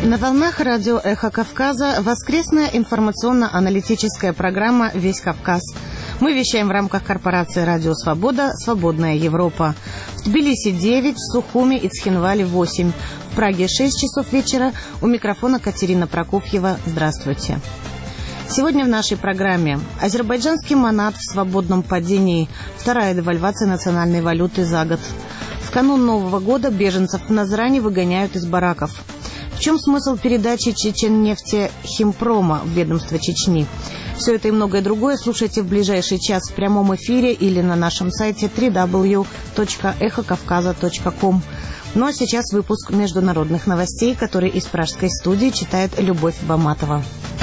На волнах радио «Эхо Кавказа» воскресная информационно-аналитическая программа «Весь Кавказ». Мы вещаем в рамках корпорации «Радио Свобода. Свободная Европа». В Тбилиси 9, в Сухуме и Цхинвале 8. В Праге 6 часов вечера. У микрофона Катерина Прокофьева. Здравствуйте. Сегодня в нашей программе азербайджанский манат в свободном падении. Вторая девальвация национальной валюты за год. В канун Нового года беженцев в Назрани выгоняют из бараков. В чем смысл передачи Чеченнефти Химпрома в ведомство Чечни? Все это и многое другое слушайте в ближайший час в прямом эфире или на нашем сайте www.эхокавказа.ком. Ну а сейчас выпуск международных новостей, который из пражской студии читает Любовь Баматова.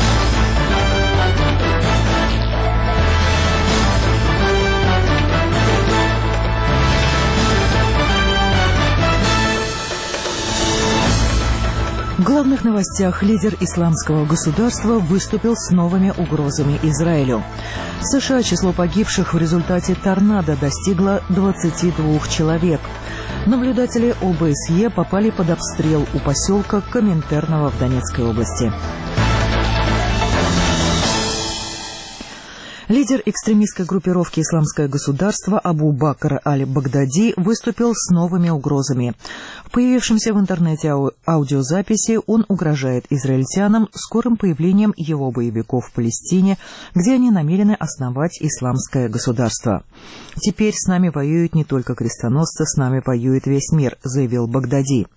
В главных новостях лидер исламского государства выступил с новыми угрозами Израилю. В США число погибших в результате торнадо достигло 22 человек. Наблюдатели ОБСЕ попали под обстрел у поселка Коминтерново в Донецкой области. Лидер экстремистской группировки «Исламское государство» Абу Бакр аль-Багдади выступил с новыми угрозами. В появившемся в интернете аудиозаписи он угрожает израильтянам скорым появлением его боевиков в Палестине, где они намерены основать исламское государство. «Теперь с нами воюют не только крестоносцы, с нами воюет весь мир», — заявил Багдади.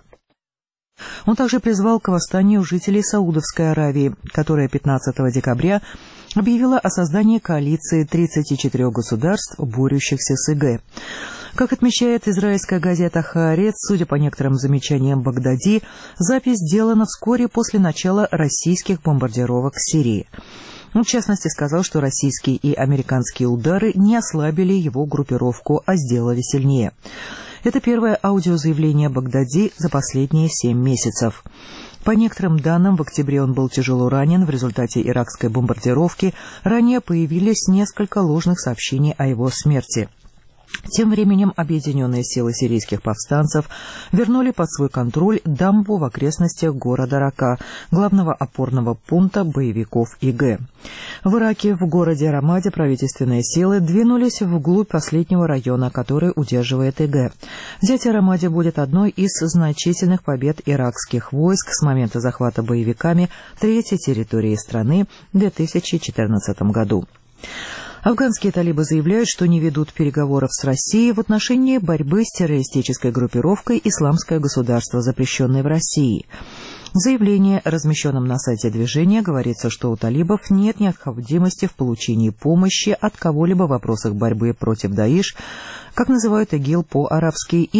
Он также призвал к восстанию жителей Саудовской Аравии, которая 15 декабря объявила о создании коалиции 34 государств, борющихся с ИГ. Как отмечает израильская газета «Хаарец», судя по некоторым замечаниям Багдади, запись сделана вскоре после начала российских бомбардировок в Сирии. Он, в частности, сказал, что российские и американские удары не ослабили его группировку, а сделали сильнее. Это первое аудиозаявление Багдади за последние 7 месяцев. По некоторым данным, в октябре он был тяжело ранен в результате иракской бомбардировки. Ранее появились несколько ложных сообщений о его смерти. Тем временем объединенные силы сирийских повстанцев вернули под свой контроль дамбу в окрестностях города Рака, главного опорного пункта боевиков ИГ. В Ираке, в городе Рамаде, правительственные силы двинулись вглубь последнего района, который удерживает ИГ. Взятие Рамаде будет одной из значительных побед иракских войск с момента захвата боевиками третьей территории страны в 2014 году. Афганские талибы заявляют, что не ведут переговоров с Россией в отношении борьбы с террористической группировкой «Исламское государство», запрещенной в России. В заявлении, размещенном на сайте движения, говорится, что у талибов нет необходимости в получении помощи от кого-либо в вопросах борьбы против Даиш, как называют ИГИЛ по-арабски,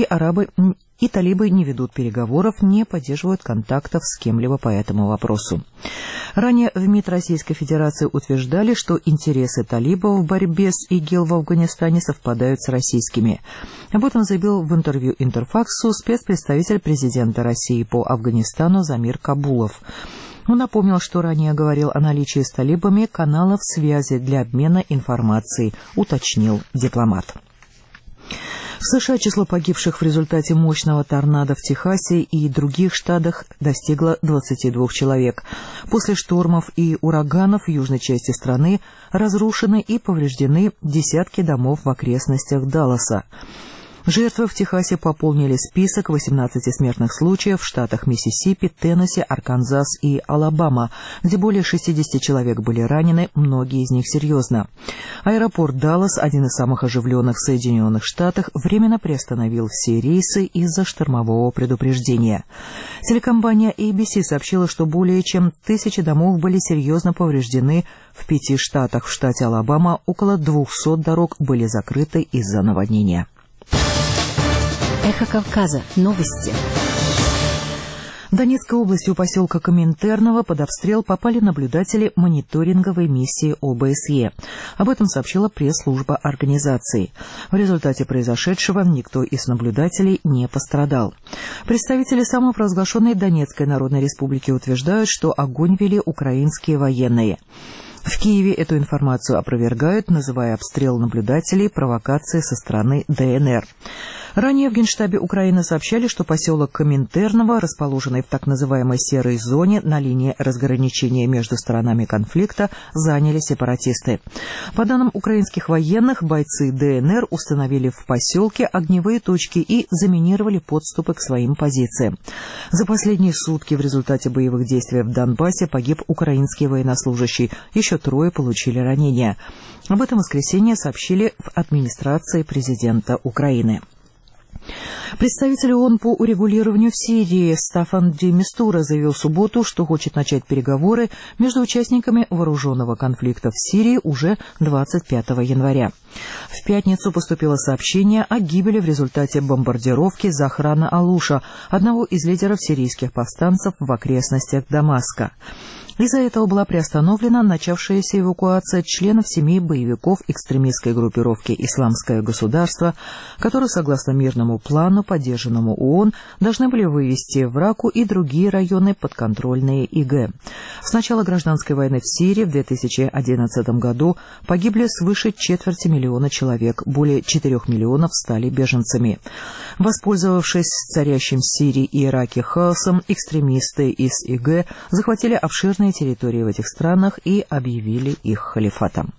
и талибы не ведут переговоров, не поддерживают контактов с кем-либо по этому вопросу. Ранее в МИД Российской Федерации утверждали, что интересы талибов в борьбе с ИГИЛ в Афганистане совпадают с российскими. Об этом заявил в интервью Интерфаксу спецпредставитель президента России по Афганистану Замир Кабулов. Он напомнил, что ранее говорил о наличии с талибами каналов связи для обмена информацией, уточнил дипломат. В США число погибших в результате мощного торнадо в Техасе и других штатах достигло 22 человек. После штормов и ураганов в южной части страны разрушены и повреждены десятки домов в окрестностях Далласа. Жертвы в Техасе пополнили список 18 смертных случаев в штатах Миссисипи, Теннесси, Арканзас и Алабама, где более 60 человек были ранены, многие из них серьезно. Аэропорт Даллас, один из самых оживленных в Соединенных Штатах, временно приостановил все рейсы из-за штормового предупреждения. Телекомпания ABC сообщила, что более чем 1000 домов были серьезно повреждены в 5 штатах. В штате Алабама около 200 дорог были закрыты из-за наводнения. Эхо Кавказа. Новости. В Донецкой области у поселка Коминтерново под обстрел попали наблюдатели мониторинговой миссии ОБСЕ. Об этом сообщила пресс-служба организации. В результате произошедшего никто из наблюдателей не пострадал. Представители самопровозглашенной Донецкой Народной Республики утверждают, что огонь вели украинские военные. В Киеве эту информацию опровергают, называя обстрел наблюдателей провокацией со стороны ДНР. Ранее в Генштабе Украины сообщали, что поселок Коминтерново, расположенный в так называемой серой зоне на линии разграничения между сторонами конфликта, заняли сепаратисты. По данным украинских военных, бойцы ДНР установили в поселке огневые точки и заминировали подступы к своим позициям. За последние сутки в результате боевых действий в Донбассе погиб украинский военнослужащий. Еще 3 получили ранения. Об этом в воскресенье сообщили в администрации президента Украины. Представитель ООН по урегулированию в Сирии Стаффан де Мистура заявил в субботу, что хочет начать переговоры между участниками вооруженного конфликта в Сирии уже 25 января. В пятницу поступило сообщение о гибели в результате бомбардировки Захрана Алуша, одного из лидеров сирийских повстанцев в окрестностях Дамаска. Из-за этого была приостановлена начавшаяся эвакуация членов семей боевиков экстремистской группировки «Исламское государство», которую, согласно мирному плану, поддержанному ООН, должны были вывести в Раку и другие районы, подконтрольные ИГ. С начала гражданской войны в Сирии в 2011 году погибли свыше 250 000 человек, более 4 миллионов стали беженцами. Воспользовавшись царящим в Сирии и Ираке хаосом, экстремисты из ИГ захватили обширные территории в этих странах и объявили их халифатом.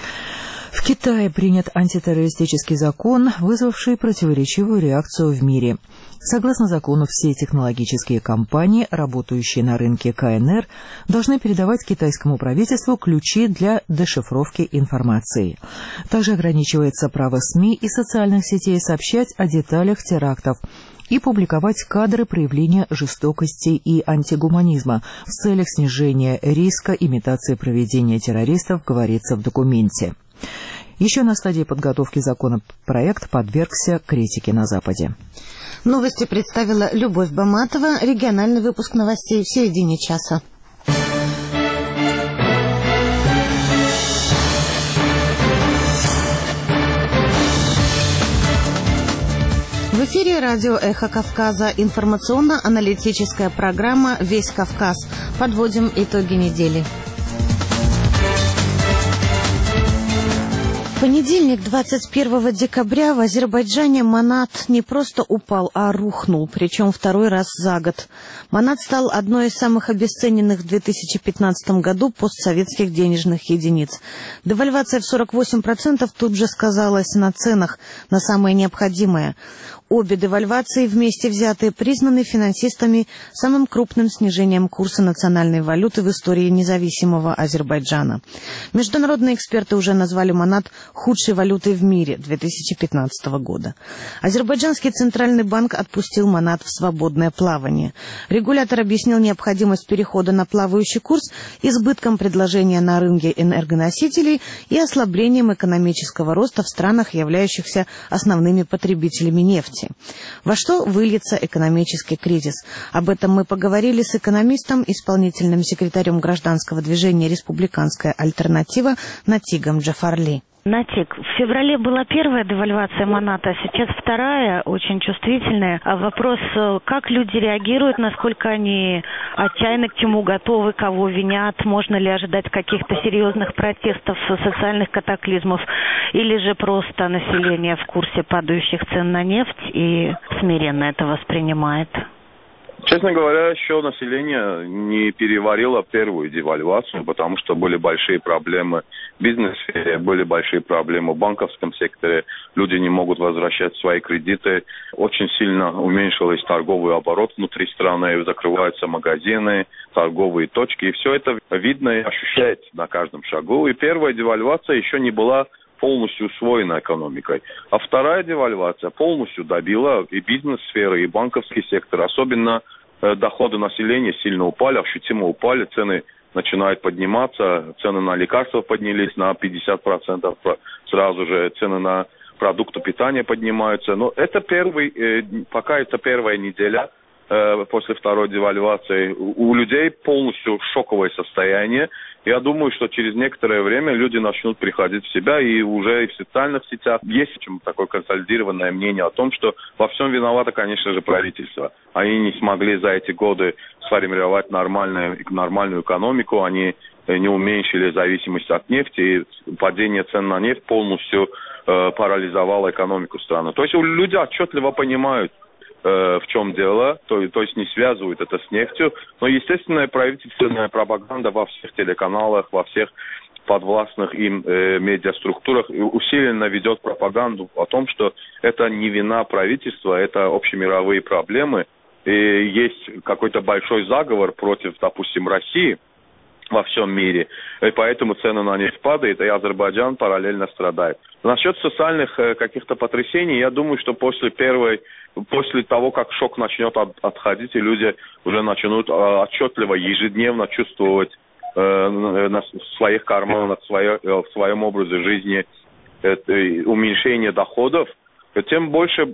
В Китае принят антитеррористический закон, вызвавший противоречивую реакцию в мире. Согласно закону, все технологические компании, работающие на рынке КНР, должны передавать китайскому правительству ключи для дешифровки информации. Также ограничивается право СМИ и социальных сетей сообщать о деталях терактов и публиковать кадры проявления жестокости и антигуманизма в целях снижения риска имитации проведения террористов, говорится в документе. Еще на стадии подготовки законопроект подвергся критике на Западе. Новости представила Любовь Баматова. Региональный выпуск новостей в середине часа. В эфире радио «Эхо Кавказа». Информационно-аналитическая программа «Весь Кавказ». Подводим итоги недели. В понедельник, 21 декабря, в Азербайджане Манат не просто упал, а рухнул, причем 2-й раз за год. Манат стал одной из самых обесцененных в 2015 году постсоветских денежных единиц. Девальвация в 48% тут же сказалась на ценах, на самое необходимое. Обе девальвации вместе взятые признаны финансистами самым крупным снижением курса национальной валюты в истории независимого Азербайджана. Международные эксперты уже назвали Манат худшей валютой в мире 2015 года. Азербайджанский центральный банк отпустил Манат в свободное плавание. Регулятор объяснил необходимость перехода на плавающий курс избытком предложения на рынке энергоносителей и ослаблением экономического роста в странах, являющихся основными потребителями нефти. Во что выльется экономический кризис? Об этом мы поговорили с экономистом, исполнительным секретарем гражданского движения «Республиканская альтернатива» Натигом Джафарли. Натик, в феврале была первая девальвация Маната, а сейчас 2-я, очень чувствительная. А вопрос, как люди реагируют, насколько они отчаянно к чему готовы, кого винят, можно ли ожидать каких-то серьезных протестов, социальных катаклизмов, или же просто население в курсе падающих цен на нефть и смиренно это воспринимает? Честно говоря, еще население не переварило первую девальвацию, потому что были большие проблемы в бизнесе, были большие проблемы в банковском секторе, люди не могут возвращать свои кредиты, очень сильно уменьшилась торговый оборот внутри страны, закрываются магазины, торговые точки, и все это видно и ощущается на каждом шагу. И первая девальвация еще не была полностью усвоена экономикой. А 2-я девальвация полностью добила и бизнес-сферы, и банковский сектор. Особенно доходы населения сильно упали, ощутимо упали, цены начинают подниматься, цены на лекарства поднялись на 50%, сразу же цены на продукты питания поднимаются. Но это пока это первая неделя после 2-й девальвации. У людей полностью шоковое состояние. Я думаю, что через некоторое время люди начнут приходить в себя, и уже и в социальных сетях есть такое консолидированное мнение о том, что во всем виновато, конечно же, правительство. Они не смогли за эти годы сформировать нормальную экономику, они не уменьшили зависимость от нефти, и падение цен на нефть полностью парализовало экономику страны. То есть люди отчетливо понимают, в чем дело, то есть не связывают это с нефтью, но естественная правительственная пропаганда во всех телеканалах, во всех подвластных им медиаструктурах усиленно ведет пропаганду о том, что это не вина правительства, это общемировые проблемы, и есть какой-то большой заговор против, допустим, России во всем мире, и поэтому цены на нефть падают, и Азербайджан параллельно страдает. Насчет социальных каких-то потрясений, я думаю, что после того, как шок начнет отходить, и люди уже начнут отчетливо, ежедневно чувствовать в своих карманах, в своем образе жизни уменьшение доходов, тем больше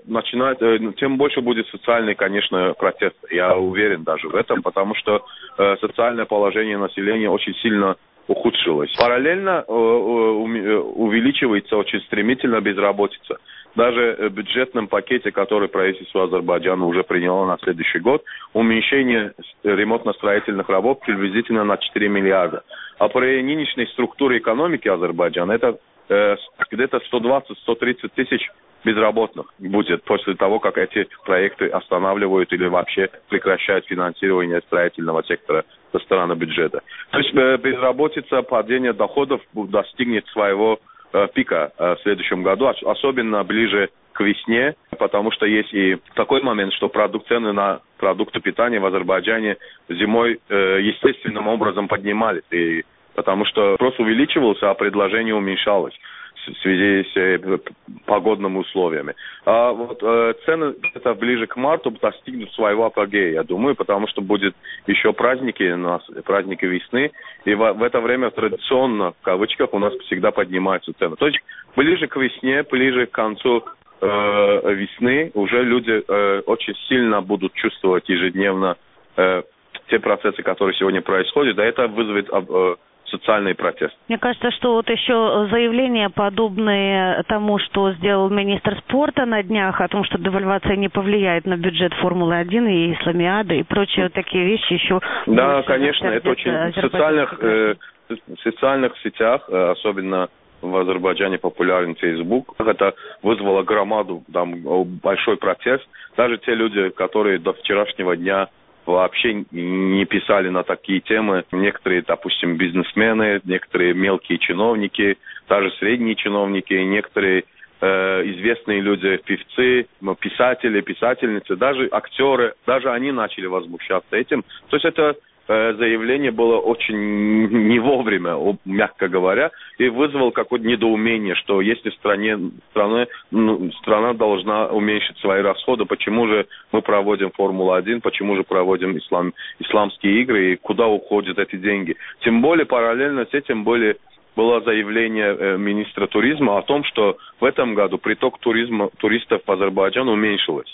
будет социальный, конечно, протест. Я уверен даже в этом, потому что социальное положение населения очень сильно ухудшилось. Параллельно увеличивается очень стремительно безработица. Даже в бюджетном пакете, который правительство Азербайджана уже приняло на следующий год, уменьшение ремонтно-строительных работ приблизительно на 4 миллиарда. А при нынешней структуре экономики Азербайджана это где-то 120-130 тысяч безработных будет после того, как эти проекты останавливают или вообще прекращают финансирование строительного сектора со стороны бюджета. То есть безработица, падение доходов достигнет своего пика в следующем году, особенно ближе к весне, потому что есть и такой момент, что цены на продукты питания в Азербайджане зимой естественным образом поднимались, потому что спрос увеличивался, а предложение уменьшалось в связи с погодными условиями. А вот цены где-то ближе к марту достигнут своего апогея, я думаю, потому что будет еще праздники весны, и в это время традиционно, в кавычках, у нас всегда поднимаются цены. То есть ближе к весне, ближе к концу весны уже люди очень сильно будут чувствовать ежедневно те процессы, которые сегодня происходят, а это вызовет социальный протест. Мне кажется, что вот еще заявления, подобные тому, что сделал министр спорта на днях, о том, что девальвация не повлияет на бюджет Формулы-1 и Исламиады и прочие вот такие вещи еще... Да, конечно, это очень... В социальных сетях, особенно в Азербайджане популярен Facebook, это вызвало громаду, большой протест. Даже те люди, которые до вчерашнего дня вообще не писали на такие темы. Некоторые, допустим, бизнесмены, некоторые мелкие чиновники, даже средние чиновники, некоторые известные люди, певцы, писатели, писательницы, даже актеры, даже они начали возмущаться этим. То есть это заявление было очень не вовремя, мягко говоря, и вызвало какое-то недоумение, что если страна должна уменьшить свои расходы, почему же мы проводим Формулу-1, почему же проводим исламские игры, и куда уходят эти деньги. Тем более параллельно с этим было заявление министра туризма о том, что в этом году приток туристов в Азербайджан уменьшилось.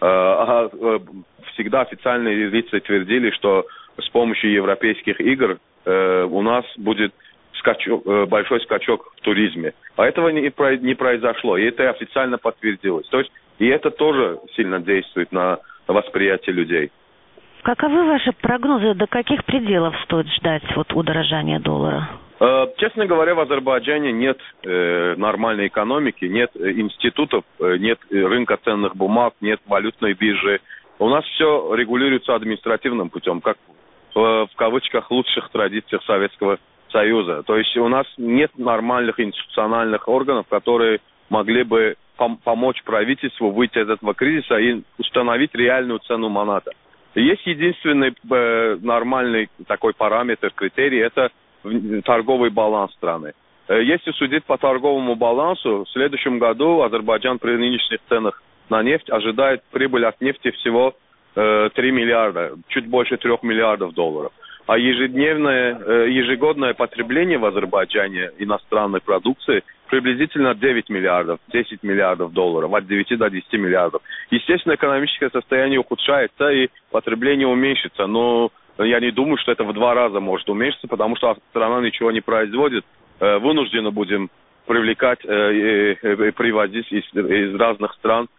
Всегда официальные лица твердили, что с помощью европейских игр у нас будет большой скачок в туризме. А этого не произошло, и это официально подтвердилось. То есть, и это тоже сильно действует на восприятие людей. Каковы ваши прогнозы, до каких пределов стоит ждать удорожания доллара? Честно говоря, в Азербайджане нет нормальной экономики, нет институтов, нет рынка ценных бумаг, нет валютной биржи. У нас все регулируется административным путем, как в кавычках лучших традициях Советского Союза. То есть у нас нет нормальных институциональных органов, которые могли бы помочь правительству выйти из этого кризиса и установить реальную цену маната. Есть единственный нормальный такой параметр, критерий, это торговый баланс страны. Если судить по торговому балансу, в следующем году Азербайджан при нынешних ценах на нефть ожидает прибыль от нефти всего 3 миллиарда, чуть больше 3 миллиардов долларов. А ежегодное потребление в Азербайджане иностранной продукции приблизительно 9 миллиардов, 10 миллиардов долларов, от 9 до 10 миллиардов. Естественно, экономическое состояние ухудшается и потребление уменьшится, но я не думаю, что это в 2 раза может уменьшиться, потому что страна ничего не производит. Вынуждены будем привлекать и привозить из разных стран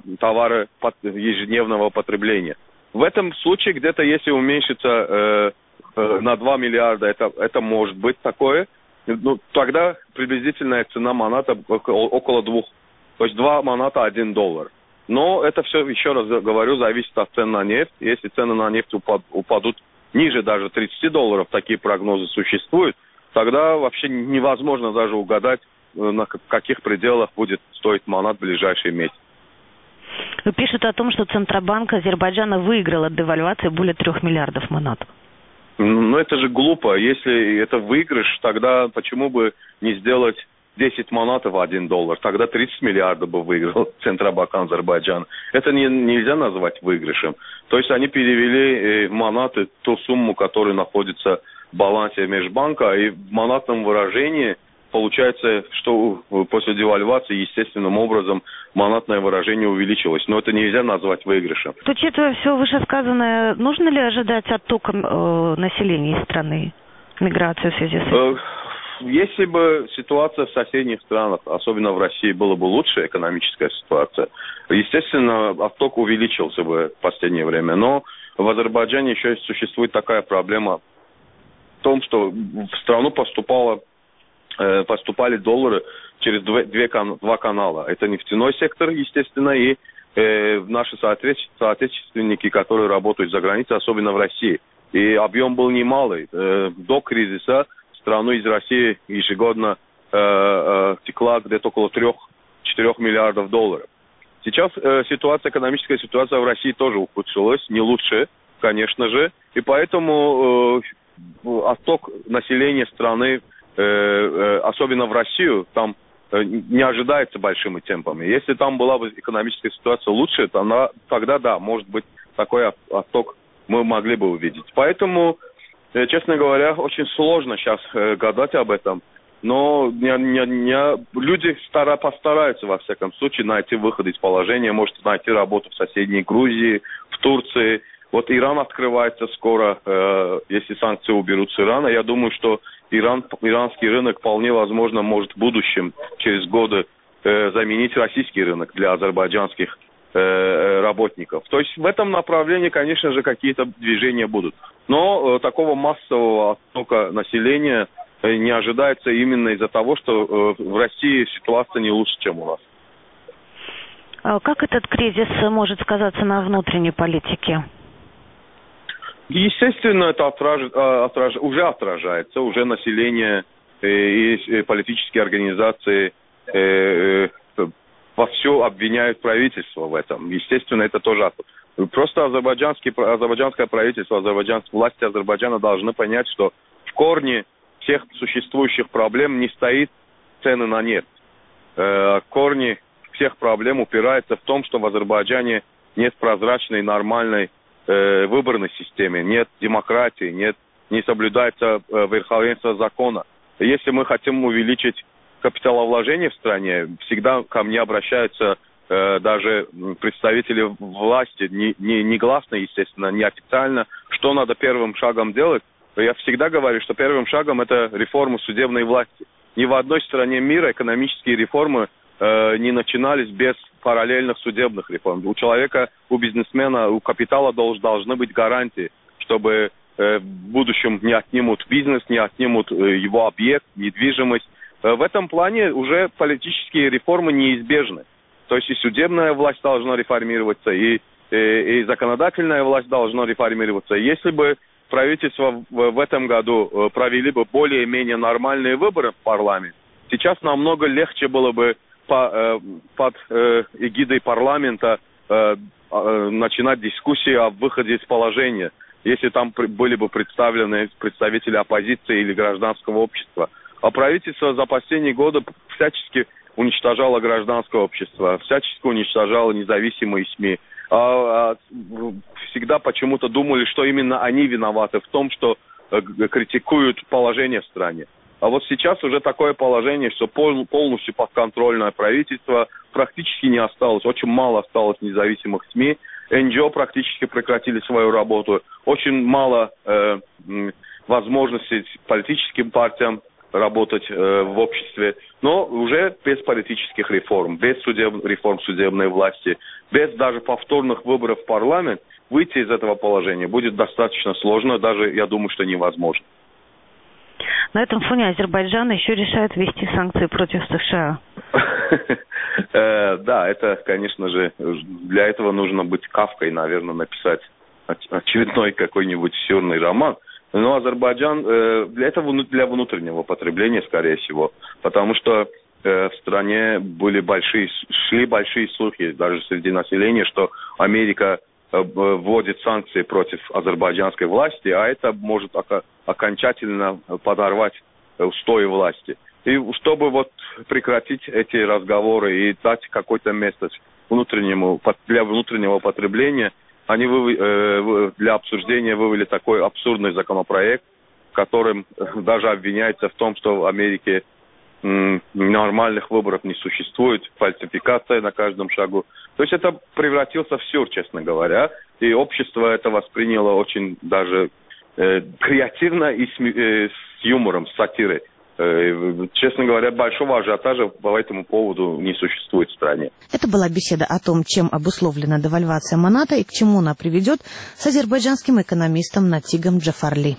товары ежедневного потребления. В этом случае где-то, если уменьшится на 2 миллиарда это может быть такое. Ну, тогда приблизительная цена монаты около 2. То есть 2 монаты $1. Но это все, еще раз говорю, зависит от цен на нефть. Если цены на нефть упадут ниже даже $30, такие прогнозы существуют, тогда вообще невозможно даже угадать, на каких пределах будет стоить монат в ближайшие месяцы. Пишут о том, что Центробанк Азербайджана выиграл от девальвации более 3 миллиардов монат. Ну, это же глупо. Если это выигрыш, тогда почему бы не сделать 10 монат в $1? Тогда 30 миллиардов бы выиграл Центробанк Азербайджана. Это нельзя назвать выигрышем. То есть они перевели в монаты ту сумму, которая находится в балансе межбанка, и в монатном выражении получается, что после девальвации естественным образом монатное выражение увеличилось. Но это нельзя назвать выигрышем. Учитывая все вышесказанное, нужно ли ожидать оттока населения из страны, миграцию в связи с этим? Если бы ситуация в соседних странах, особенно в России, была бы лучше, экономическая ситуация, естественно, отток увеличился бы в последнее время. Но в Азербайджане еще существует такая проблема в том, что в страну поступали доллары через два канала. Это нефтяной сектор, естественно, и наши соотечественники, которые работают за границей, особенно в России. И объем был немалый. До кризиса в страну из России ежегодно текла где-то около 3-4 миллиардов долларов. Сейчас экономическая ситуация в России тоже ухудшилась, не лучше, конечно же. И поэтому отток населения страны, особенно в Россию, там не ожидается большими темпами. Если там была бы экономическая ситуация лучше, тогда да, может быть, такой отток мы могли бы увидеть. Поэтому, честно говоря, очень сложно сейчас гадать об этом. Но люди постараются, во всяком случае, найти выход из положения, может найти работу в соседней Грузии, в Турции. Вот Иран открывается скоро, если санкции уберут с Ирана. Я думаю, что иранский рынок вполне возможно может в будущем, через годы, заменить российский рынок для азербайджанских работников. То есть в этом направлении, конечно же, какие-то движения будут. Но такого массового оттока населения не ожидается именно из-за того, что в России ситуация не лучше, чем у нас. Как этот кризис может сказаться на внутренней политике? Естественно, это уже отражается, уже население и политические организации вовсю обвиняют правительство в этом. Естественно, это тоже просто азербайджанское правительство, власти Азербайджана должны понять, что в корне всех существующих проблем не стоит цены на нефть. Корни всех проблем упираются в том, что в Азербайджане нет прозрачной, нормальной выборной системы, нет демократии, не соблюдается верховенство закона. Если мы хотим увеличить капиталовложение в стране, всегда ко мне обращаются даже представители власти, негласно, естественно, неофициально, что надо первым шагом делать. Я всегда говорю, что первым шагом это реформа судебной власти. Ни в одной стране мира экономические реформы не начинались без параллельных судебных реформ. У человека, у бизнесмена, у капитала должны быть гарантии, чтобы в будущем не отнимут бизнес, не отнимут его объект, недвижимость. В этом плане уже политические реформы неизбежны. То есть и судебная власть должна реформироваться, и законодательная власть должна реформироваться. Если бы правительство в этом году провели бы более-менее нормальные выборы в парламент, сейчас намного легче было бы под эгидой парламента начинать дискуссии о выходе из положения, если там были бы представлены представители оппозиции или гражданского общества. А правительство за последние годы всячески уничтожало гражданское общество, всячески уничтожало независимые СМИ. Всегда почему-то думали, что именно они виноваты в том, что критикуют положение в стране. А вот сейчас уже такое положение, что полностью подконтрольное правительство, практически не осталось, очень мало осталось независимых СМИ, НГО практически прекратили свою работу, очень мало возможностей политическим партиям работать в обществе, но уже без политических реформ, без реформ судебной власти, без даже повторных выборов в парламент, выйти из этого положения будет достаточно сложно, даже, я думаю, что невозможно. На этом фоне Азербайджан еще решает ввести санкции против США. Да, это, конечно же, для этого нужно быть Кафкой, наверное, написать очередной какой-нибудь сюрный роман. Но Азербайджан для этого, для внутреннего потребления, скорее всего, потому что в стране шли большие слухи даже среди населения, что Америка вводит санкции против азербайджанской власти, а это может окончательно подорвать устои власти. И чтобы прекратить эти разговоры и дать какое-то место для внутреннего потребления, они для обсуждения вывели такой абсурдный законопроект, в котором даже обвиняется в том, что в Америке нормальных выборов не существует, фальсификация на каждом шагу. То есть это превратился в сюр, честно говоря, и общество это восприняло очень даже креативно и с юмором, с сатирой. Честно говоря, большого ажиотажа по этому поводу не существует в стране. Это была беседа о том, чем обусловлена девальвация маната и к чему она приведет, с азербайджанским экономистом Натигом Джафарли.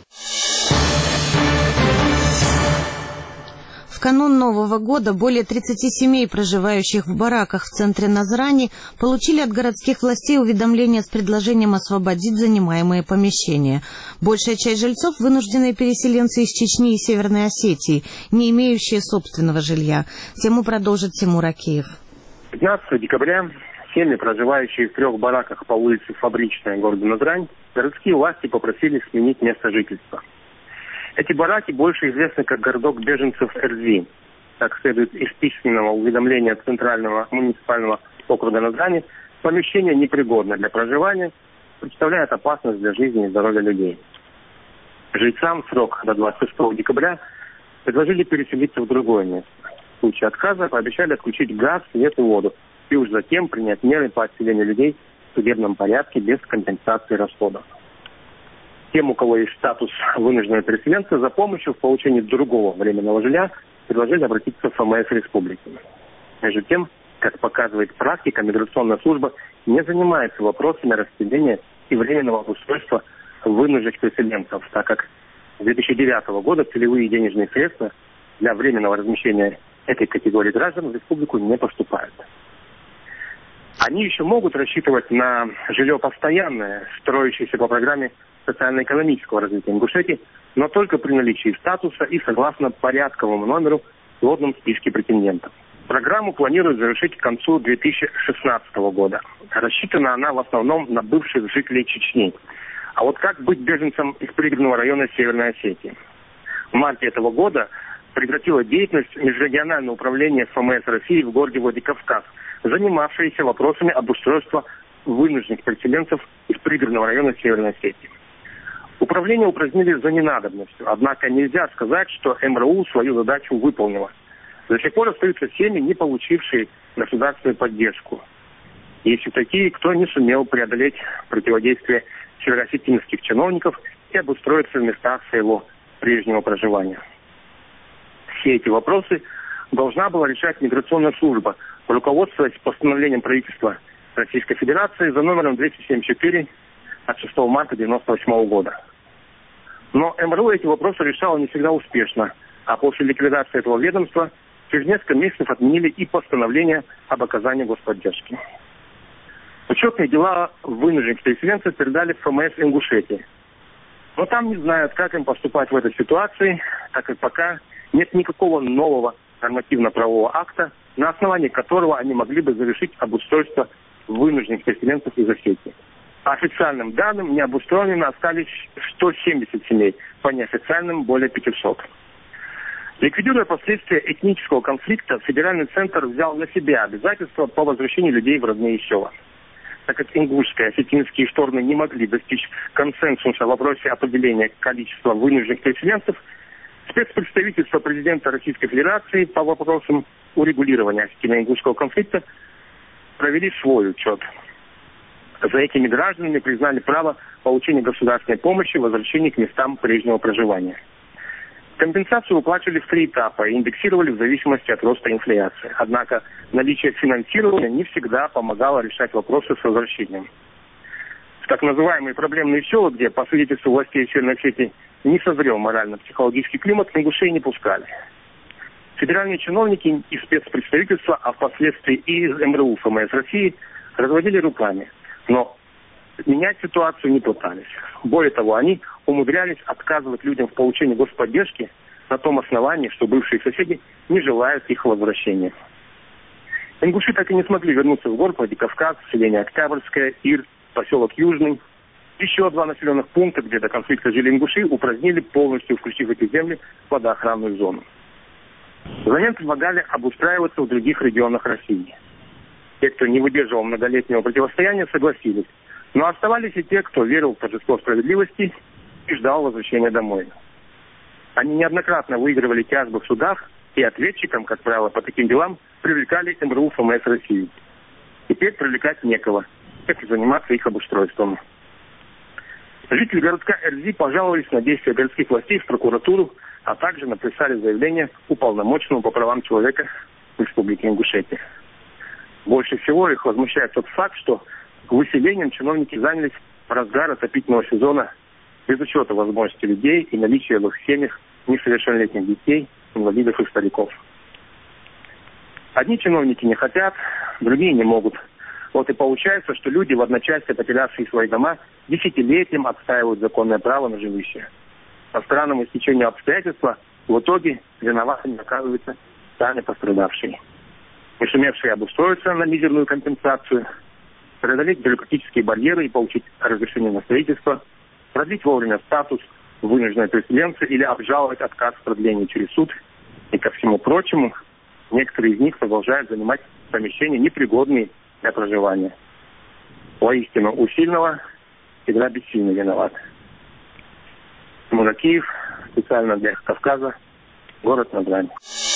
В канун Нового года более 30 семей, проживающих в бараках в центре Назрани, получили от городских властей уведомление с предложением освободить занимаемые помещения. Большая часть жильцов – вынужденные переселенцы из Чечни и Северной Осетии, не имеющие собственного жилья. Тему продолжит Тимур Акиев. 15 декабря семьи, проживающие в 3 бараках по улице Фабричная города Назрань, городские власти попросили сменить место жительства. Эти бараки больше известны как городок беженцев Эрзин. Так следует из письменного уведомления Центрального муниципального округа Назрани, помещение непригодно для проживания, представляет опасность для жизни и здоровья людей. Жильцам в срок до 26 декабря предложили переселиться в другое место. В случае отказа пообещали отключить газ, свет и воду, и уж затем принять меры по отселению людей в судебном порядке без компенсации расходов. Тем, у кого есть статус вынужденного переселенца, за помощью в получении другого временного жилья предложили обратиться в ФМС Республики. Между тем, как показывает практика, миграционная служба не занимается вопросами расселения и временного устройства вынужденных переселенцев, так как с 2009 года целевые денежные средства для временного размещения этой категории граждан в республику не поступают. Они еще могут рассчитывать на жилье постоянное, строящееся по программе социально-экономического развития Ингушетии, но только при наличии статуса и согласно порядковому номеру в сводном списке претендентов. Программу планируют завершить к концу 2016 года. Рассчитана она в основном на бывших жителей Чечни. А вот как быть беженцам из пригородного района Северной Осетии? В марте этого года прекратило деятельность межрегиональное управление ФМС России в городе Владикавказ, занимавшееся вопросами обустройства вынужденных переселенцев из пригородного района Северной Осетии. Управление упразднили за ненадобностью, однако нельзя сказать, что МРУ свою задачу выполнила. До сих пор остаются семьи, не получившие государственную поддержку. Есть и такие, кто не сумел преодолеть противодействие североосетинских чиновников и обустроиться в местах своего прежнего проживания. Все эти вопросы должна была решать миграционная служба, руководствуясь постановлением правительства Российской Федерации за номером 274 от 6 марта 1998 года. Но МРУ эти вопросы решало не всегда успешно, а после ликвидации этого ведомства через несколько месяцев отменили и постановление об оказании господдержки. Учетные дела вынужденных переселенцев передали в ФМС Ингушетии. Но там не знают, как им поступать в этой ситуации, так как пока нет никакого нового нормативно-правового акта, на основании которого они могли бы завершить обустройство вынужденных переселенцев из Осетии. По официальным данным, необустроенными остались 170 семей, по неофициальным более 500. Ликвидируя последствия этнического конфликта, федеральный центр взял на себя обязательства по возвращению людей в родные села. Так как ингушские, осетинские стороны не могли достичь консенсуса в вопросе определения количества вынужденных переселенцев, спецпредставительство президента Российской Федерации по вопросам урегулирования осетино-ингушского конфликта провели свой учет. За этими гражданами признали право получения государственной помощи в возвращении к местам прежнего проживания. Компенсацию выплачивали в 3 этапа и индексировали в зависимости от роста инфляции. Однако наличие финансирования не всегда помогало решать вопросы с возвращением. в так называемые проблемные села, где, по свидетельству властей Северной Осетии, не созрел морально-психологический климат, ингушей не пускали. Федеральные чиновники и спецпредставительства, а впоследствии и из МРУ ФМС России разводили руками. Но менять ситуацию не пытались. Более того, они умудрялись отказывать людям в получении господдержки на том основании, что бывшие соседи не желают их возвращения. Ингуши так и не смогли вернуться в город Владикавказ, селение Октябрьское, Ир, поселок Южный. Еще 2 населенных пункта, где до конфликта жили ингуши, упразднили полностью, включив эти земли в водоохранную зону. Взамен предлагали обустраиваться в других регионах России. Те, кто не выдерживал многолетнего противостояния, согласились. Но оставались и те, кто верил в торжество справедливости и ждал возвращения домой. Они неоднократно выигрывали тяжбы в судах, и ответчикам, как правило, по таким делам привлекали МРУ ФМС России. Теперь привлекать некого, как и заниматься их обустройством. Жители городка Эрзи пожаловались на действия городских властей в прокуратуру, а также написали заявление уполномоченному по правам человека в Республике Ингушетия. Больше всего их возмущает тот факт, что выселением чиновники занялись в разгар отопительного сезона без учета возможностей людей и наличия в их семьях несовершеннолетних детей, инвалидов и стариков. Одни чиновники не хотят, другие не могут. Вот и получается, что люди, в одночасье потерявшие свои дома, десятилетиям отстаивают законное право на жилище. По странному стечению обстоятельств в итоге виноватыми оказываются сами пострадавшие. Не сумевшие обустроиться на мизерную компенсацию, преодолеть бюрократические барьеры и получить разрешение на строительство, продлить вовремя статус вынужденной переселенца или обжаловать отказ в продлении через суд. И ко всему прочему, некоторые из них продолжают занимать помещения, непригодные для проживания. Воистину, у сильного всегда бессильно виноват. Муракиев, специально для Кавказа, город Назрань.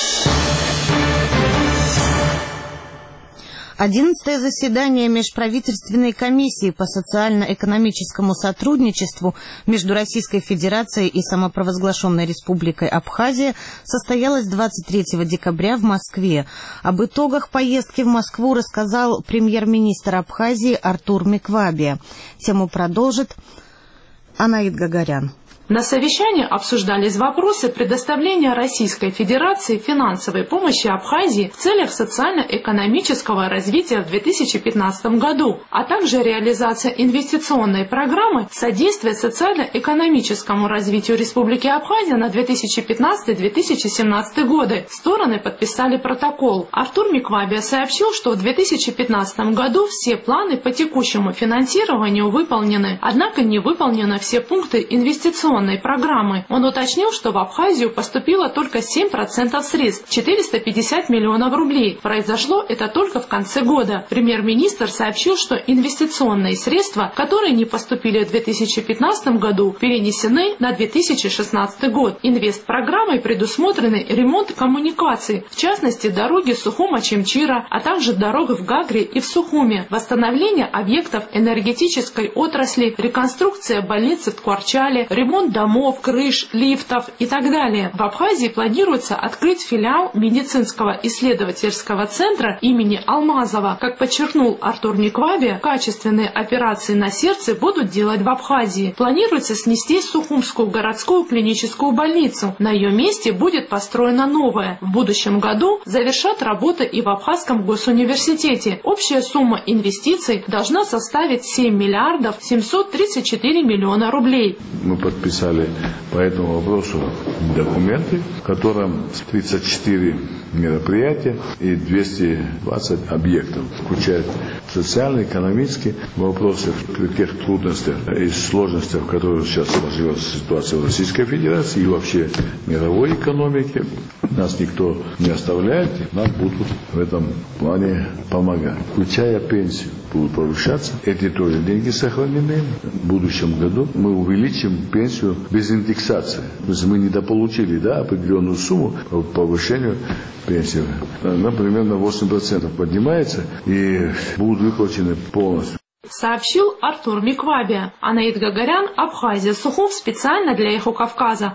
11-е заседание Межправительственной комиссии по социально-экономическому сотрудничеству между Российской Федерацией и самопровозглашенной Республикой Абхазия состоялось 23 декабря в Москве. Об итогах поездки в Москву рассказал премьер-министр Абхазии Артур Миквабия. Тему продолжит Анаит Гагарян. На совещании обсуждались вопросы предоставления Российской Федерации финансовой помощи Абхазии в целях социально-экономического развития в 2015 году, а также реализация инвестиционной программы содействия социально-экономическому развитию Республики Абхазия на 2015-2017 годы. Стороны подписали протокол. Артур Миквабия сообщил, что в 2015 году все планы по текущему финансированию выполнены, однако не выполнены все пункты инвестиционной программы. Он уточнил, что в Абхазию поступило только 7% средств, 450 миллионов рублей. Произошло это только в конце года. Премьер-министр сообщил, что инвестиционные средства, которые не поступили в 2015 году, перенесены на 2016 год. Инвестпрограммой предусмотрены ремонт коммуникаций, в частности дороги Сухума-Чемчира, а также дорог в Гагре и в Сухуме, восстановление объектов энергетической отрасли, реконструкция больницы в Ткварчале, ремонт домов, крыш, лифтов и так далее. В Абхазии планируется открыть филиал медицинского исследовательского центра имени Алмазова. Как подчеркнул Артур Миквабия, качественные операции на сердце будут делать в Абхазии. Планируется снести Сухумскую городскую клиническую больницу. На ее месте будет построена новая. В будущем году завершат работы и в Абхазском госуниверситете. Общая сумма инвестиций должна составить 7 миллиардов 734 миллиона рублей. Мы подписали по этому вопросу документы, в котором 34 мероприятия и 220 объектов, включая социально-экономические вопросы, при тех трудностях и сложностях, в которых сейчас сложилась ситуация в Российской Федерации и вообще мировой экономике. Нас никто не оставляет, нам будут в этом плане помогать, включая пенсию. Будут повышаться. Эти тоже деньги сохранены. В будущем году мы увеличим пенсию без индексации. То есть мы недополучили определенную сумму по повышению пенсии. Она примерно 8% поднимается и будут выплачены полностью. Сообщил Артур Миквабия. Анаит Гагарян, Абхазия, Сухум, специально для Эхо Кавказа.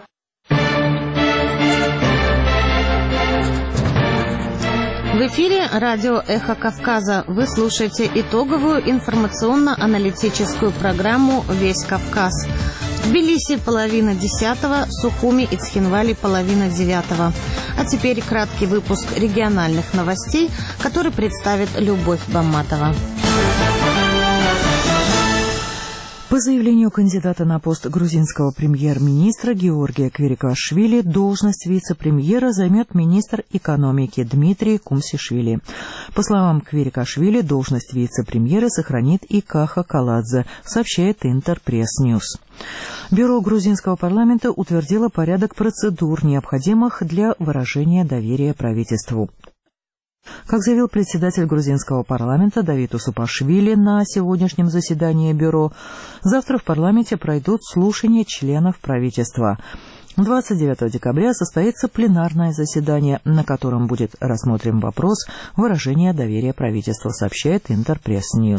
В эфире радио «Эхо Кавказа». Вы слушаете итоговую информационно-аналитическую программу «Весь Кавказ». В Тбилиси 9:30, Сухуми и Цхинвали 8:30. А теперь краткий выпуск региональных новостей, который представит Любовь Бамматова. По заявлению кандидата на пост грузинского премьер-министра Георгия Квирикашвили должность вице-премьера займет министр экономики Дмитрий Кумсишвили. По словам Квирикашвили, должность вице-премьера сохранит и Каха Каладзе, сообщает Интерпресс-Ньюс. Бюро грузинского парламента утвердило порядок процедур, необходимых для выражения доверия правительству. Как заявил председатель грузинского парламента Давид Усупашвили на сегодняшнем заседании бюро, завтра в парламенте пройдут слушания членов правительства. 29 декабря состоится пленарное заседание, на котором будет рассмотрен вопрос выражения доверия правительству, сообщает Интерпресс-Ньюс.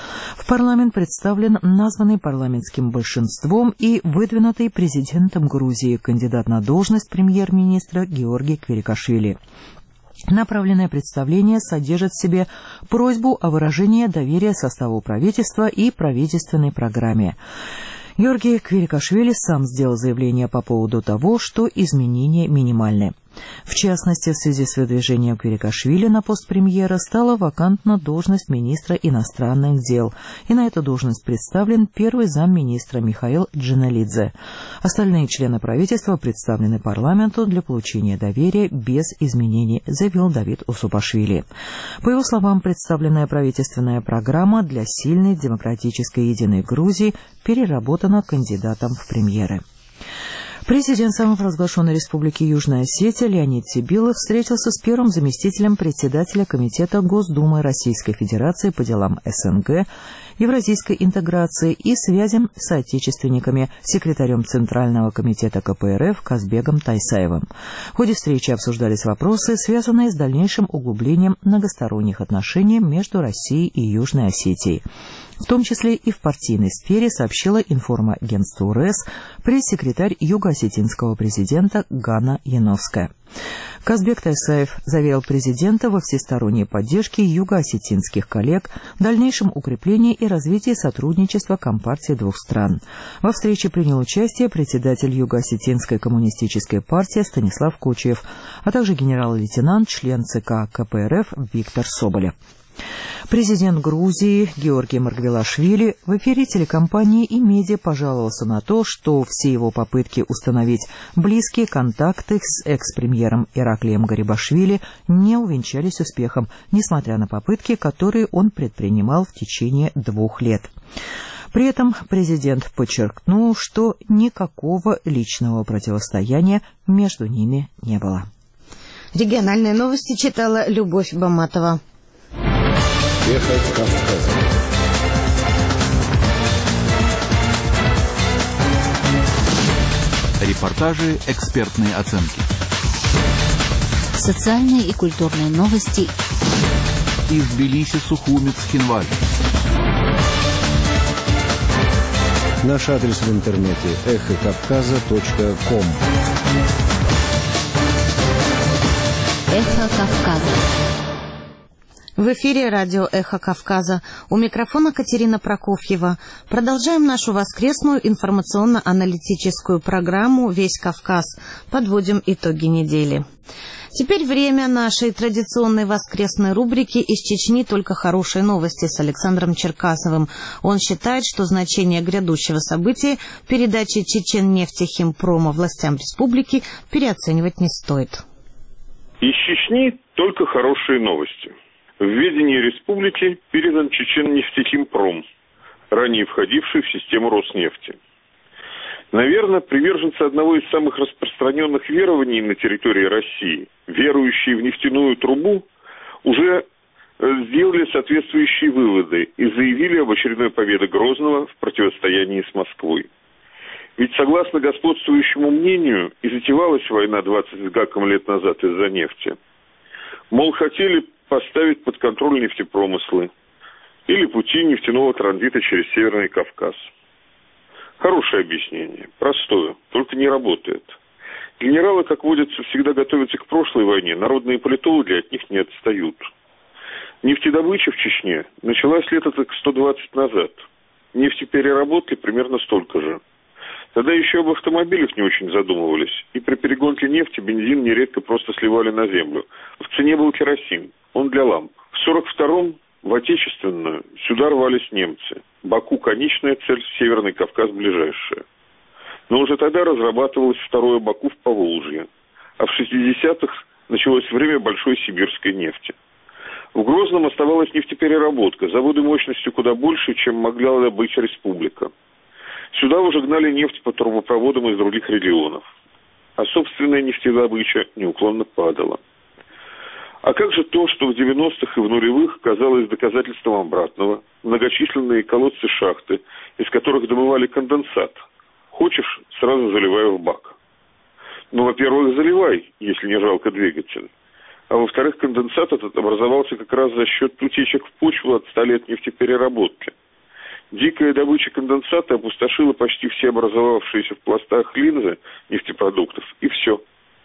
В парламент представлен названный парламентским большинством и выдвинутый президентом Грузии кандидат на должность премьер-министра Георгий Квирикашвили. Направленное представление содержит в себе просьбу о выражении доверия составу правительства и правительственной программе. Георгий Квирикашвили сам сделал заявление по поводу того, что изменения минимальны. В частности, в связи с выдвижением Квирикашвили на пост премьера стала вакантна должность министра иностранных дел, и на эту должность представлен первый замминистра Михаил Джиналидзе. Остальные члены правительства представлены парламенту для получения доверия без изменений, заявил Давид Усупашвили. По его словам, представленная правительственная программа для сильной демократической единой Грузии переработана кандидатом в премьеры. Президент самопровозглашенной Республики Южная Осетия Леонид Сибилов встретился с первым заместителем председателя Комитета Госдумы Российской Федерации по делам СНГ, евразийской интеграции и связям с соотечественниками, секретарем Центрального комитета КПРФ Казбегом Тайсаевым. В ходе встречи обсуждались вопросы, связанные с дальнейшим углублением многосторонних отношений между Россией и Южной Осетией. В том числе и в партийной сфере, сообщила информагентству РЭС пресс-секретарь юго-осетинского президента Гана Яновская. Казбек Тайсаев заверил президента во всесторонней поддержке юго-осетинских коллег, дальнейшем укреплении и развитии сотрудничества Компартии двух стран. Во встрече принял участие председатель Юго-Осетинской коммунистической партии Станислав Кучиев, а также генерал-лейтенант, член ЦК КПРФ Виктор Соболев. Президент Грузии Георгий Маргвелашвили в эфире телекомпании и медиа пожаловался на то, что все его попытки установить близкие контакты с экс-премьером Ираклием Гарибашвили не увенчались успехом, несмотря на попытки, которые он предпринимал в течение 2 лет. При этом президент подчеркнул, что никакого личного противостояния между ними не было. Региональные новости читала Любовь Бамматова. Эхо Кавказа. Репортажи, экспертные оценки. Социальные и культурные новости. Из Тбилиси, Сухуми, Цхинвали. Наш адрес в интернете эхокавказа.ком. Эхо Кавказа. В эфире радио «Эхо Кавказа». У микрофона Катерина Прокофьева. Продолжаем нашу воскресную информационно-аналитическую программу «Весь Кавказ». Подводим итоги недели. Теперь время нашей традиционной воскресной рубрики «Из Чечни только хорошие новости» с Александром Черкасовым. Он считает, что значение грядущего события передачи Чечен-нефтехимпрома властям республики переоценивать не стоит. Из Чечни только хорошие новости. В ведении республики передан Чечен-нефтехимпром, ранее входивший в систему Роснефти. Наверное, приверженцы одного из самых распространенных верований на территории России, верующие в нефтяную трубу, уже сделали соответствующие выводы и заявили об очередной победе Грозного в противостоянии с Москвой. Ведь, согласно господствующему мнению, и затевалась война 20 с гаком лет назад из-за нефти. Мол, хотели поставить под контроль нефтепромыслы или пути нефтяного транзита через Северный Кавказ. Хорошее объяснение, простое, только не работает. Генералы, как водится, всегда готовятся к прошлой войне. Народные политологи от них не отстают. Нефтедобыча в Чечне началась лет так 120 назад. Нефтепереработки примерно столько же. Тогда еще об автомобилях не очень задумывались. И при перегонке нефти бензин нередко просто сливали на землю. В цене был керосин. Он для ламп. В 42-м в отечественную сюда рвались немцы. Баку конечная цель, Северный Кавказ ближайшая. Но уже тогда разрабатывалось второе Баку в Поволжье. А в 60-х началось время большой сибирской нефти. В Грозном оставалась нефтепереработка, заводы мощностью куда больше, чем могла добыть республика. Сюда уже гнали нефть по трубопроводам из других регионов. А собственная нефтедобыча неуклонно падала. А как же то, что в 90-х и в нулевых казалось доказательством обратного? Многочисленные колодцы-шахты, из которых добывали конденсат. Хочешь, сразу заливай в бак. Ну, во-первых, заливай, если не жалко двигатель. А во-вторых, конденсат этот образовался как раз за счет утечек в почву от 100 лет нефтепереработки. Дикая добыча конденсата опустошила почти все образовавшиеся в пластах линзы нефтепродуктов, и все.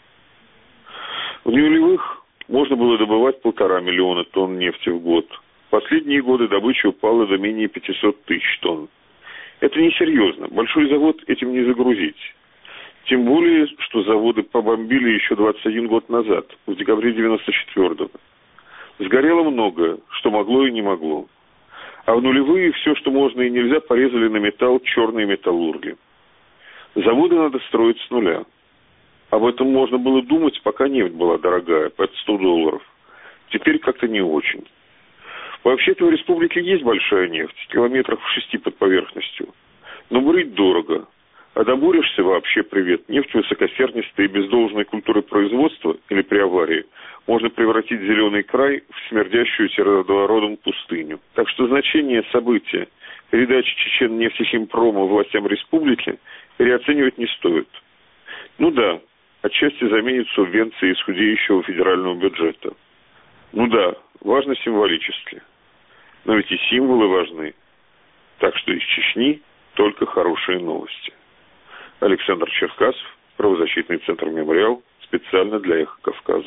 В нулевых можно было добывать 1,5 миллиона тонн нефти в год. В последние годы добыча упала до менее 500 тысяч тонн. Это несерьезно. Большой завод этим не загрузить. Тем более, что заводы побомбили еще 21 год назад, в декабре 94-го. Сгорело многое, что могло и не могло. А в нулевые все, что можно и нельзя, порезали на металл черные металлурги. Заводы надо строить с нуля. Об этом можно было думать, пока нефть была дорогая, под $100. Теперь как-то не очень. Вообще-то в республике есть большая нефть, километров в 6 под поверхностью. Но бурить дорого. А добурешься вообще привет. Нефть высокосернистая и без должной культуры производства или при аварии можно превратить зеленый край в смердящую сероводородом пустыню. Так что значение события передачи Чечен-нефтехимпрома властям республики переоценивать не стоит. Ну да, отчасти заменит субвенции из худеющего федерального бюджета. Ну да, важно символически. Но ведь и символы важны. Так что из Чечни только хорошие новости. Александр Черкасов, правозащитный центр «Мемориал», специально для «Эхо Кавказа».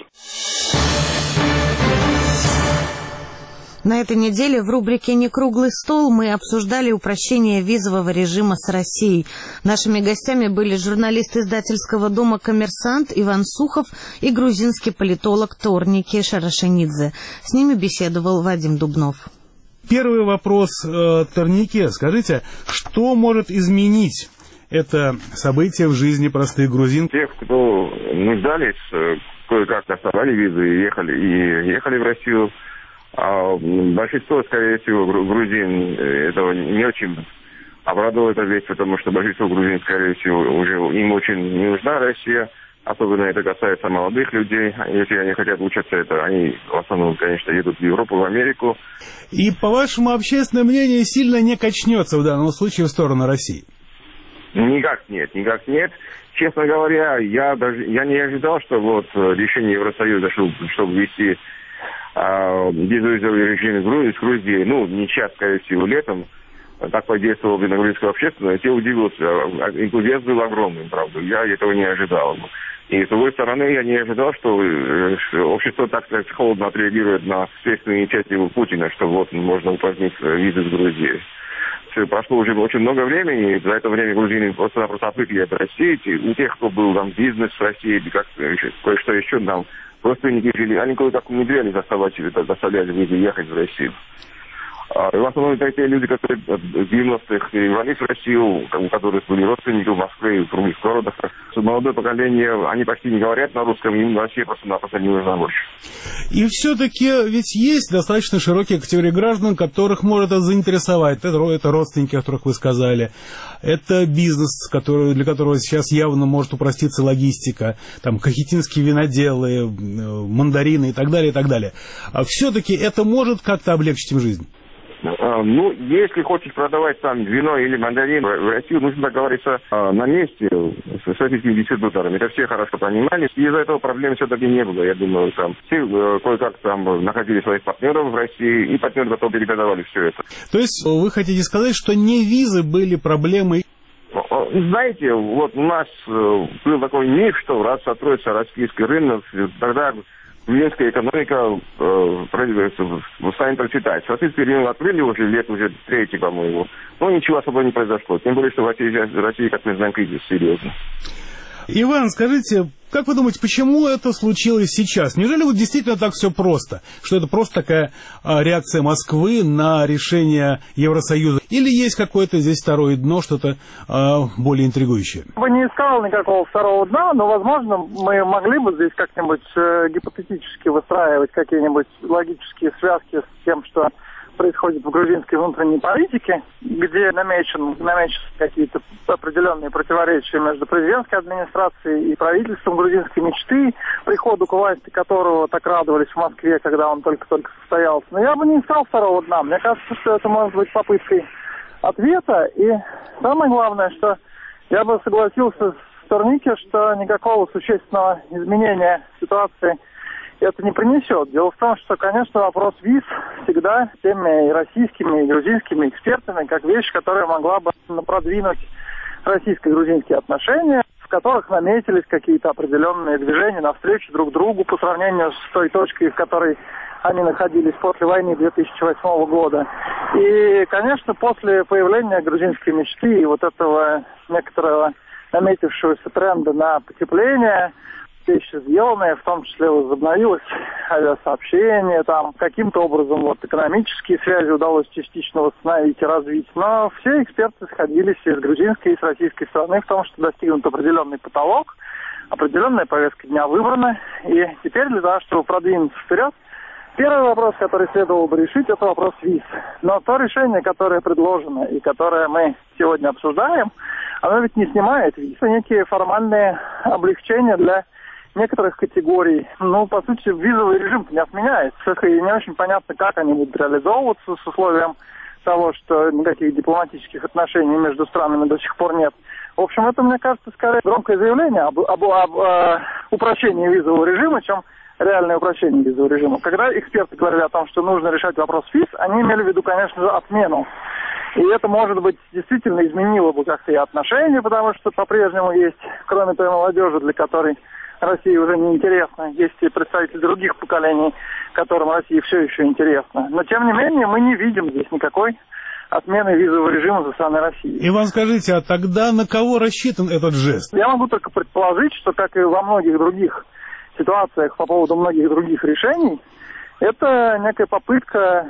На этой неделе в рубрике «Не круглый стол» мы обсуждали упрощение визового режима с Россией. Нашими гостями были журналист издательского дома «Коммерсант» Иван Сухов и грузинский политолог Торники Шарашенидзе. С ними беседовал Вадим Дубнов. Первый вопрос, Торники. Скажите, что может изменить это событие в жизни простых грузин? Тех, кто нуждались, кое-как доставали визы и ехали в Россию. А большинство, скорее всего, грузин этого не очень обрадовало эта вещь, потому что большинство грузин, скорее всего, уже им очень не нужна Россия. Особенно это касается молодых людей. Если они хотят учиться, это они в основном, конечно, едут в Европу, в Америку. И, по-вашему, общественное мнение сильно не качнется в данном случае в сторону России? Никак нет. Честно говоря, я не ожидал, что вот решение Евросоюза, чтобы ввести безвизовый режим с Грузией, не сейчас, скорее всего, летом, так подействовало бы на грузинскую общественность. Я удивился. Энтузиазм был огромным, правда. Я этого не ожидал. И с другой стороны, я не ожидал, что общество так холодно отреагирует на следственную инициативу Путина, что вот можно упразднить визы с Грузией. Прошло уже очень много времени, и за это время грузины просто-напросто отвыкли от России. У тех, кто был там бизнес в России, кое-что еще там, родственники жили, они кое-как умудрялись доставлять визы ехать в Россию. В основном это те люди, которые в 90-х перебрались в Россию, у которых были родственники в Москве и в других городах. Молодое поколение, они почти не говорят на русском, им Россия просто-напросто не нужна больше. И все-таки ведь есть достаточно широкие категории граждан, которых может это заинтересовать. Это родственники, о которых вы сказали. Это бизнес, для которого сейчас явно может упроститься логистика. Там кахетинские виноделы, мандарины и так далее, и так далее. А все-таки это может как-то облегчить им жизнь? Если хочешь продавать там вино или мандарин в Россию, нужно договориться на месте с этими дистрибьюторами. Это все хорошо понимали. И из-за этого проблем все-таки не было. Я думаю, там все кое-как там находили своих партнеров в России, и партнеры потом перепродавали все это. То есть вы хотите сказать, что не визы были проблемой? Знаете, вот у нас был такой миф, что раз откроется российский рынок, тогда грузинская экономика станет процветать. Российский рынок открыли уже лет третий, по-моему. Но ничего особо не произошло. Тем более, что в России, как мы знаем, кризис серьезно. Иван, скажите, как вы думаете, почему это случилось сейчас? Неужели вот действительно так все просто? Что это просто такая реакция Москвы на решение Евросоюза? Или есть какое-то здесь второе дно, что-то более интригующее? Я бы не искал никакого второго дна, но, возможно, мы могли бы здесь как-нибудь гипотетически выстраивать какие-нибудь логические связки с тем, что происходит в грузинской внутренней политике, где намечены какие-то определенные противоречия между президентской администрацией и правительством грузинской мечты, приходу к власти которого так радовались в Москве, когда он только-только состоялся. Но я бы не искал второго дна. Мне кажется, что это может быть попыткой ответа. И самое главное, что я бы согласился с Торнике, что никакого существенного изменения ситуации это не принесет. Дело в том, что, конечно, вопрос виз всегда теми и российскими, и грузинскими экспертами, как вещь, которая могла бы продвинуть российско-грузинские отношения, в которых наметились какие-то определенные движения навстречу друг другу по сравнению с той точкой, в которой они находились после войны 2008 года. И, конечно, после появления грузинской мечты и вот этого некоторого наметившегося тренда на потепление, вещи сделанные, в том числе возобновилось авиасообщение, там каким-то образом вот экономические связи удалось частично восстановить и развить. Но все эксперты сходились и с грузинской, и с российской стороны в том, что достигнут определенный потолок, определенная повестка дня выбрана. И теперь для того, чтобы продвинуться вперед, первый вопрос, который следовало бы решить, это вопрос виз. Но то решение, которое предложено и которое мы сегодня обсуждаем, оно ведь не снимает виз. Это некие формальные облегчения для некоторых категорий. Ну, по сути, визовый режим не отменяется. И не очень понятно, как они будут реализовываться с условием того, что никаких дипломатических отношений между странами до сих пор нет. В общем, это, мне кажется, скорее громкое заявление об упрощении визового режима, чем реальное упрощение визового режима. Когда эксперты говорили о том, что нужно решать вопрос виз, они имели в виду, конечно же, отмену. И это, может быть, действительно изменило бы как-то и отношения, потому что по-прежнему есть, кроме той молодежи, для которой Россия уже не интересна. Есть и представители других поколений, которым Россия все еще интересна. Но, тем не менее, мы не видим здесь никакой отмены визового режима со стороны России. Иван, скажите, а тогда на кого рассчитан этот жест? Я могу только предположить, что, как и во многих других ситуациях по поводу многих других решений, это некая попытка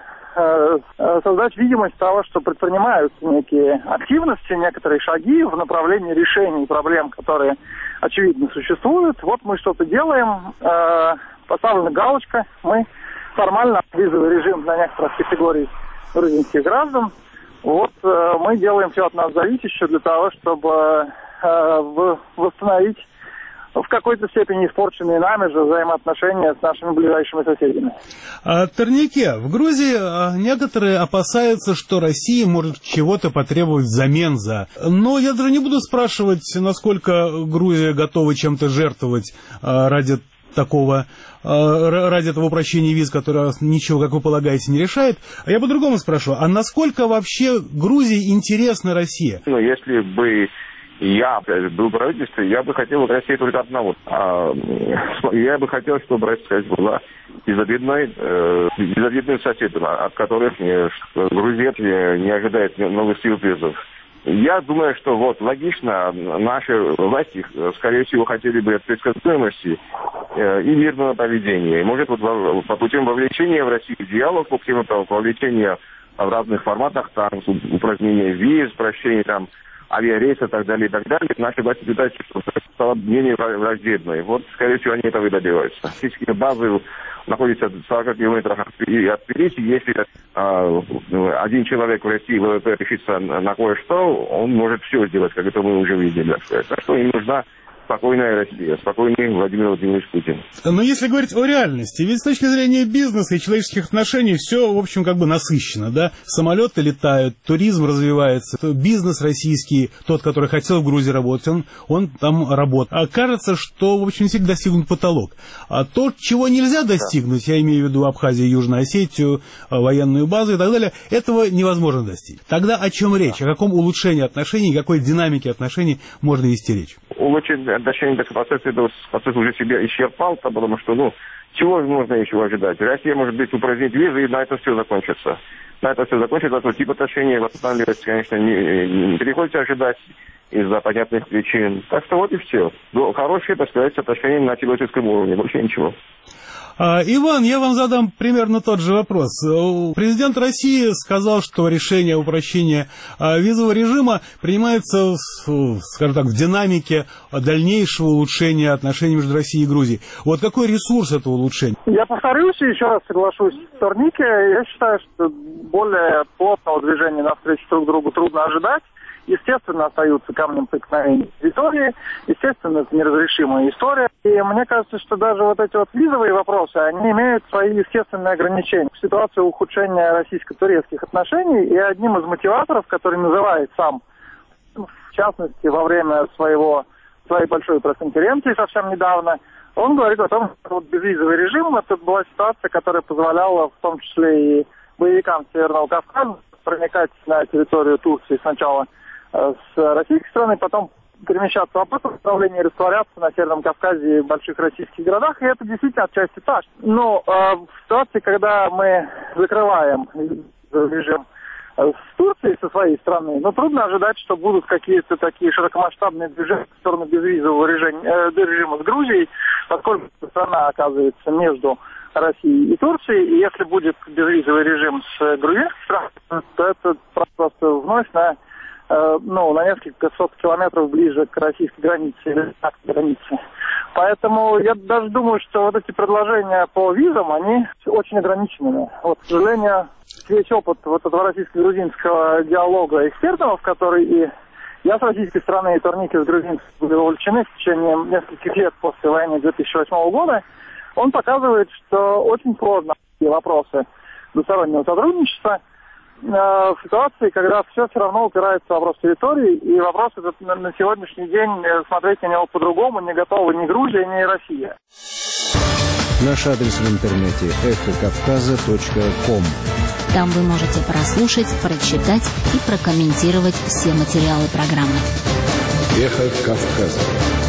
создать видимость того, что предпринимаются некие активности, некоторые шаги в направлении решения проблем, которые, очевидно, существуют. Вот мы что-то делаем, поставлена галочка, мы формально визовый режим для некоторых категорий грузинских граждан. Вот мы делаем все от нас зависящее для того, чтобы восстановить в какой-то степени испорченные нами же взаимоотношения с нашими ближайшими соседями. Торнике, в Грузии некоторые опасаются, что Россия может чего-то потребовать взамен за. Но я даже не буду спрашивать, насколько Грузия готова чем-то жертвовать ради этого упрощения виз, которое ничего, как вы полагаете, не решает. А я по-другому спрошу, а насколько вообще Грузии интересна Россия? Ну, если бы я был в правительстве, я бы хотел от России только одного. Я бы хотел, чтобы Россия была безобидным соседом, от которых Грузия не ожидает новых сюрпризов. Я думаю, что вот логично, наши власти, скорее всего, хотели бы от предсказуемости и мирного поведения. И, может, вот по путем вовлечения в Россию в диалог, по путем вовлечения в разных форматах, там, упразднения виз, прощения там авиарейсов и так далее, наши власти пытаются, чтобы стало менее враждебной. Вот, скорее всего, они этого и добиваются. Физические базы находятся в 40 километрах от Тбилиси. Если один человек в России ВВП решится на кое-что, он может все сделать, как это мы уже видели. Так что им нужна спокойная Россия, спокойный Владимир Владимирович Путин. Но если говорить о реальности, ведь с точки зрения бизнеса и человеческих отношений все, в общем, как бы насыщенно, да? Самолеты летают, туризм развивается, бизнес российский, тот, который хотел в Грузии работать, он там работает. А кажется, что, в общем, всегда достигнут потолок. А то, чего нельзя достигнуть, я имею в виду Абхазию, Южную Осетию, военную базу и так далее, этого невозможно достичь. Тогда о чем речь? О каком улучшении отношений, какой динамике отношений можно вести речь? Улучшение отношений к процессу уже себя исчерпал, потому что, чего можно еще ожидать? Россия может быть упразднить визы, и на это все закончится. Такой тип отношений восстанавливать, конечно, не приходится ожидать из-за понятных причин. Так что вот и все. Хорошие, так сказать, отношения на человеческом уровне, больше ничего. Иван, я вам задам примерно тот же вопрос. Президент России сказал, что решение о упрощении визового режима принимается, скажем так, в динамике дальнейшего улучшения отношений между Россией и Грузией. Вот какой ресурс этого улучшения? Я повторюсь и еще раз соглашусь с Торнике. Я считаю, что более плотного движения навстречу друг другу трудно ожидать. Естественно, остаются камнем преткновения территории. Естественно, это неразрешимая история. И мне кажется, что даже вот эти вот визовые вопросы, они имеют свои естественные ограничения. Ситуация ухудшения российско-турецких отношений, и одним из мотиваторов, который называет сам, в частности, во время своей большой пресс-конференции совсем недавно, он говорит о том, что вот безвизовый режим, это была ситуация, которая позволяла в том числе и боевикам Северного Кавказа проникать на территорию Турции сначала с российской стороны, потом перемещаться в обратном направлении, растворяться на Северном Кавказе и в больших российских городах, и это действительно отчасти так. Но в ситуации, когда мы закрываем режим с Турцией со своей стороны, трудно ожидать, что будут какие-то такие широкомасштабные движения в сторону безвизового режима с Грузией, поскольку страна оказывается между Россией и Турцией, и если будет безвизовый режим с грузинской страной, то это просто вновь на несколько сот километров ближе к российской границе или к границе. Поэтому я даже думаю, что вот эти предложения по визам, они очень ограничены. Вот, к сожалению, весь опыт вот этого российско-грузинского диалога экспертов, в который и я с российской стороны, и Торники с грузинской были вовлечены в течение нескольких лет после войны 2008 года, он показывает, что очень сложно вопросы двустороннего сотрудничества в ситуации, когда все равно упирается в вопрос территории, и вопрос этот на сегодняшний день смотреть на него по-другому не готовы ни Грузия, ни Россия. Наш адрес в интернете эхокавказа.ком. Там вы можете прослушать, прочитать и прокомментировать все материалы программы. Эхо Кавказа.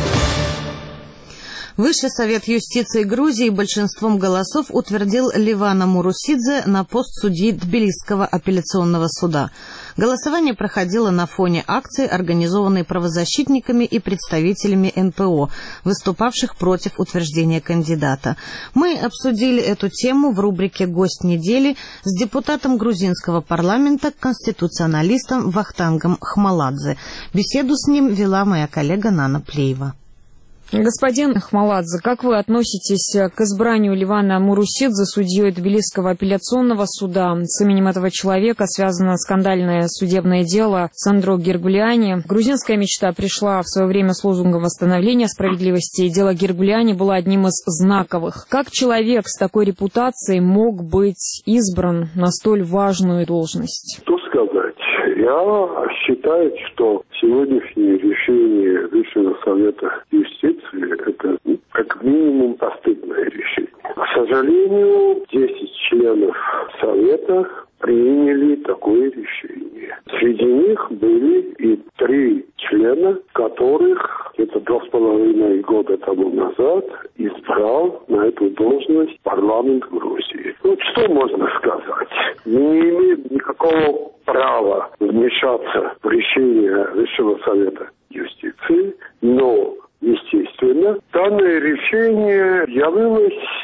Высший совет юстиции Грузии большинством голосов утвердил Ливана Мурусидзе на пост судьи Тбилисского апелляционного суда. Голосование проходило на фоне акции, организованной правозащитниками и представителями НПО, выступавших против утверждения кандидата. Мы обсудили эту тему в рубрике «Гость недели» с депутатом грузинского парламента, конституционалистом Вахтангом Хмаладзе. Беседу с ним вела моя коллега Нана Плеева. Господин Хмаладзе, как вы относитесь к избранию Ливана Мурусидзе судьей Тбилисского апелляционного суда? С именем этого человека связано скандальное судебное дело Сандро Гергулиани. Грузинская мечта пришла в свое время с лозунгом восстановления справедливости, и дело Гергулиани было одним из знаковых. Как человек с такой репутацией мог быть избран на столь важную должность? Что сказать? Я считаю, что сегодняшнее решение Высшего совета юстиции – это как минимум постыдное решение. К сожалению, 10 членов совета приняли такое решение. Среди них были и 3 члена, которых где-то 2,5 года тому назад избрал на эту должность парламент Грузии. Что можно сказать? Не имеет никакого права вмешаться в решение Высшего совета юстиции, но естественно, данное решение явилось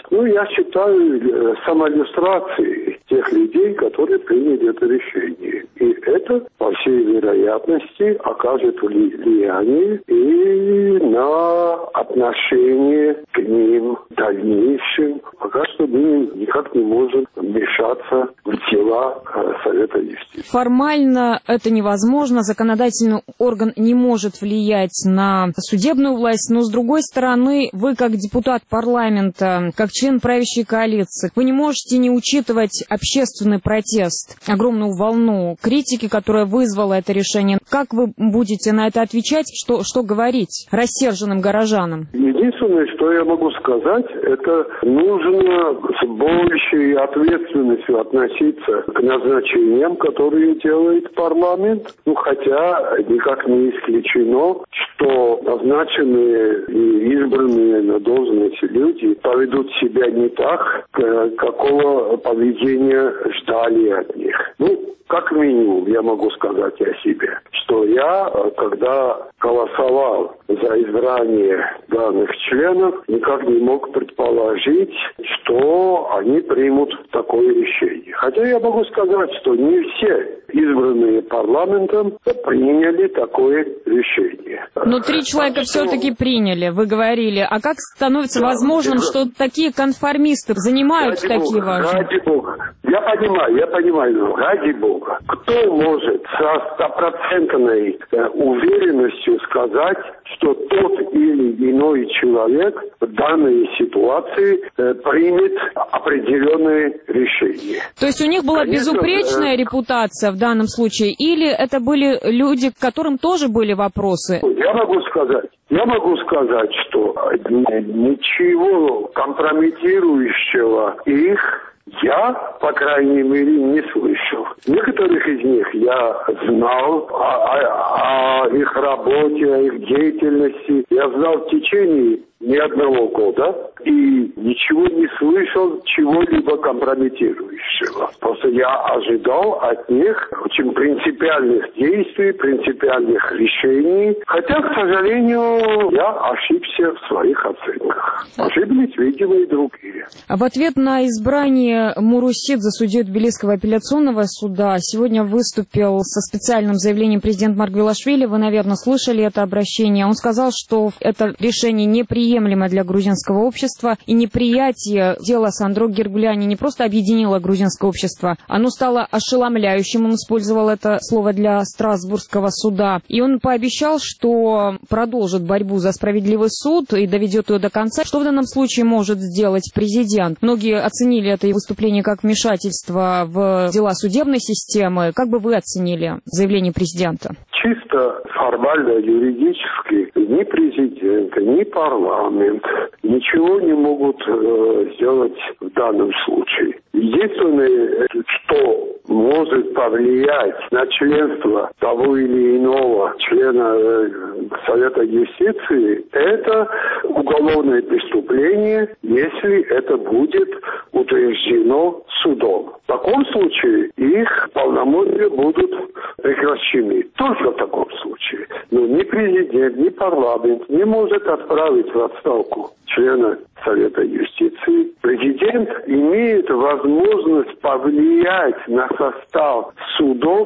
Я считаю самоиллюстрацией тех людей, которые приняли это решение. И это, по всей вероятности, окажет влияние и на отношение к ним в дальнейшем. Пока что мы никак не можем вмешаться в дела Совета юстиции. Формально это невозможно. Законодательный орган не может влиять на судебную власть. Но, с другой стороны, вы, как депутат парламента, как член правящей коалиции, вы не можете не учитывать общественный протест, огромную волну критики, которая вызвала это решение. Как вы будете на это отвечать? Что говорить рассерженным горожанам? Единственное, что я могу сказать, это нужно с большей ответственностью относиться к назначениям, которые делает парламент. Хотя никак не исключено, что назначенные и избранные на должности люди поведут себя не так, какого поведения ждали от них. Как минимум, я могу сказать о себе, что я, когда голосовал за избрание данных членов, никак не мог предположить, что они примут такое решение. Хотя я могу сказать, что не все избранные парламентом приняли такое решение. Но 3 человека все-таки приняли, вы говорили. А как становится возможным, что такие конформисты занимают такие важные... Ради Бога. Я понимаю, но ради Бога. Кто может со стопроцентной уверенностью сказать, что тот или иной человек в данной ситуации примет определенное решение? То есть у них была безупречная репутация в данном случае, или это были люди, к которым тоже были вопросы? Я могу сказать, что ничего компрометирующего их я, по крайней мере, не слышал. Некоторых из них я знал о их работе, о их деятельности. Я знал в течение не одного года и ничего не слышал чего-либо компрометирующего. Просто я ожидал от них очень принципиальных действий, принципиальных решений. Хотя, к сожалению, я ошибся в своих оценках. Ошиблись, видимо, и другие. А в ответ на избрание Мурусидзе судьей Тбилисского апелляционного суда сегодня выступил со специальным заявлением президент Маргвелашвили. Вы, наверное, слышали это обращение. Он сказал, что это решение неприемлемо для грузинского общества, и неприятие дела Сандро Гергуляни не просто объединило грузинское общество, оно стало ошеломляющим. Он использовал это слово для Страсбургского суда. И он пообещал, что продолжит борьбу за справедливый суд и доведет ее до конца. Что в данном случае может сделать президент? Многие оценили это выступление как вмешательство в дела судебной системы. Как бы вы оценили заявление президента? Чисто формально, юридически, ни президент, ни парламент ничего не могут сделать в данном случае. Единственное, что может повлиять на членство того или иного члена Совета юстиции, это уголовное преступление, если это будет утверждено судом. В таком случае их полномочия будут прекращены. Только в таком случае. Но ни президент, ни парламент не может отправить в отставку члена Совета юстиции. Президент имеет возможность повлиять на состав судов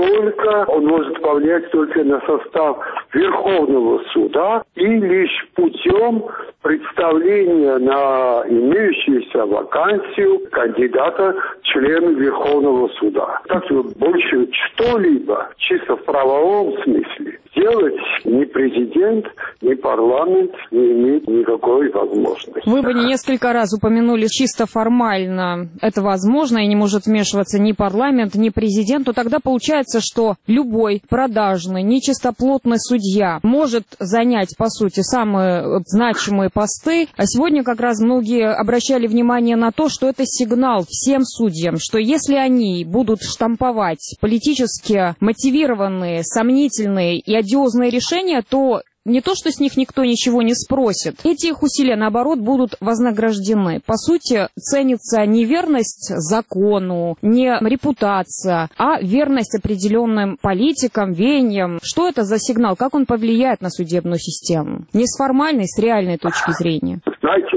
он может повлиять только на состав Верховного суда и лишь путем представления на имеющуюся вакансию кандидата члена Верховного суда. Так что больше что-либо чисто в правовом смысле делать ни президент, ни парламент не имеет никакой возможности. Вы бы несколько раз упомянули чисто формально это возможно, и не может вмешиваться ни парламент, ни президент, то тогда получается, что любой продажный, нечистоплотный судья может занять, по сути, самые значимые посты. А сегодня как раз многие обращали внимание на то, что это сигнал всем судьям, что если они будут штамповать политически мотивированные, сомнительные и одиозные решения, то не то, что с них никто ничего не спросит. Эти их усилия, наоборот, будут вознаграждены. По сути, ценится не верность закону, не репутация, а верность определенным политикам, веяниям. Что это за сигнал? Как он повлияет на судебную систему? Не с формальной, с реальной точки зрения. Знаете,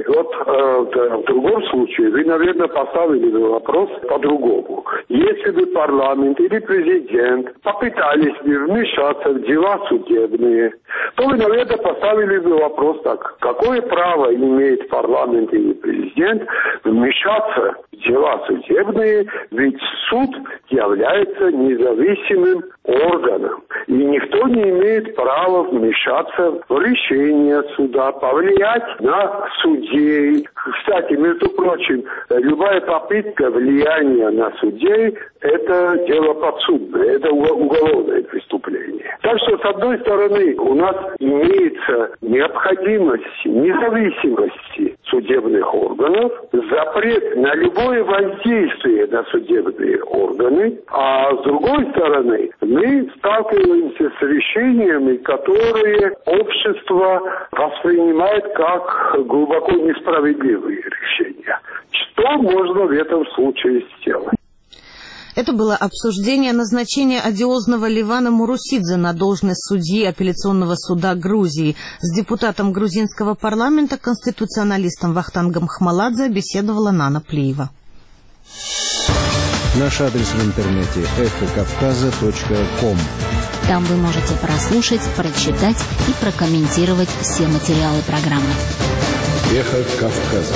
Вот в другом случае вы, наверное, поставили бы вопрос по-другому. Если бы парламент или президент попытались бы вмешаться в дела судебные, то вы, наверное, поставили бы вопрос так: какое право имеет парламент или президент вмешаться в дела судебные, ведь суд является независимым органом, и никто не имеет права вмешаться в решение суда, повлиять на судей. Кстати, между прочим, любая попытка влияния на судей – это дело подсудное, это уголовное преступление. Так что, с одной стороны, у нас имеется необходимость независимости судебных органов, запрет на любое воздействие на судебные органы, а с другой стороны, мы сталкиваемся с решениями, которые общество воспринимает как глубоко несправедливые решения. Что можно в этом случае сделать? Это было обсуждение назначения одиозного Ливана Мурусидзе на должность судьи апелляционного суда Грузии. С депутатом грузинского парламента, конституционалистом Вахтангом Хмаладзе, беседовала Нана Плиева. Наш адрес в интернете эхокавказа.ком. Там вы можете прослушать, прочитать и прокомментировать все материалы программы. Эхо Кавказа.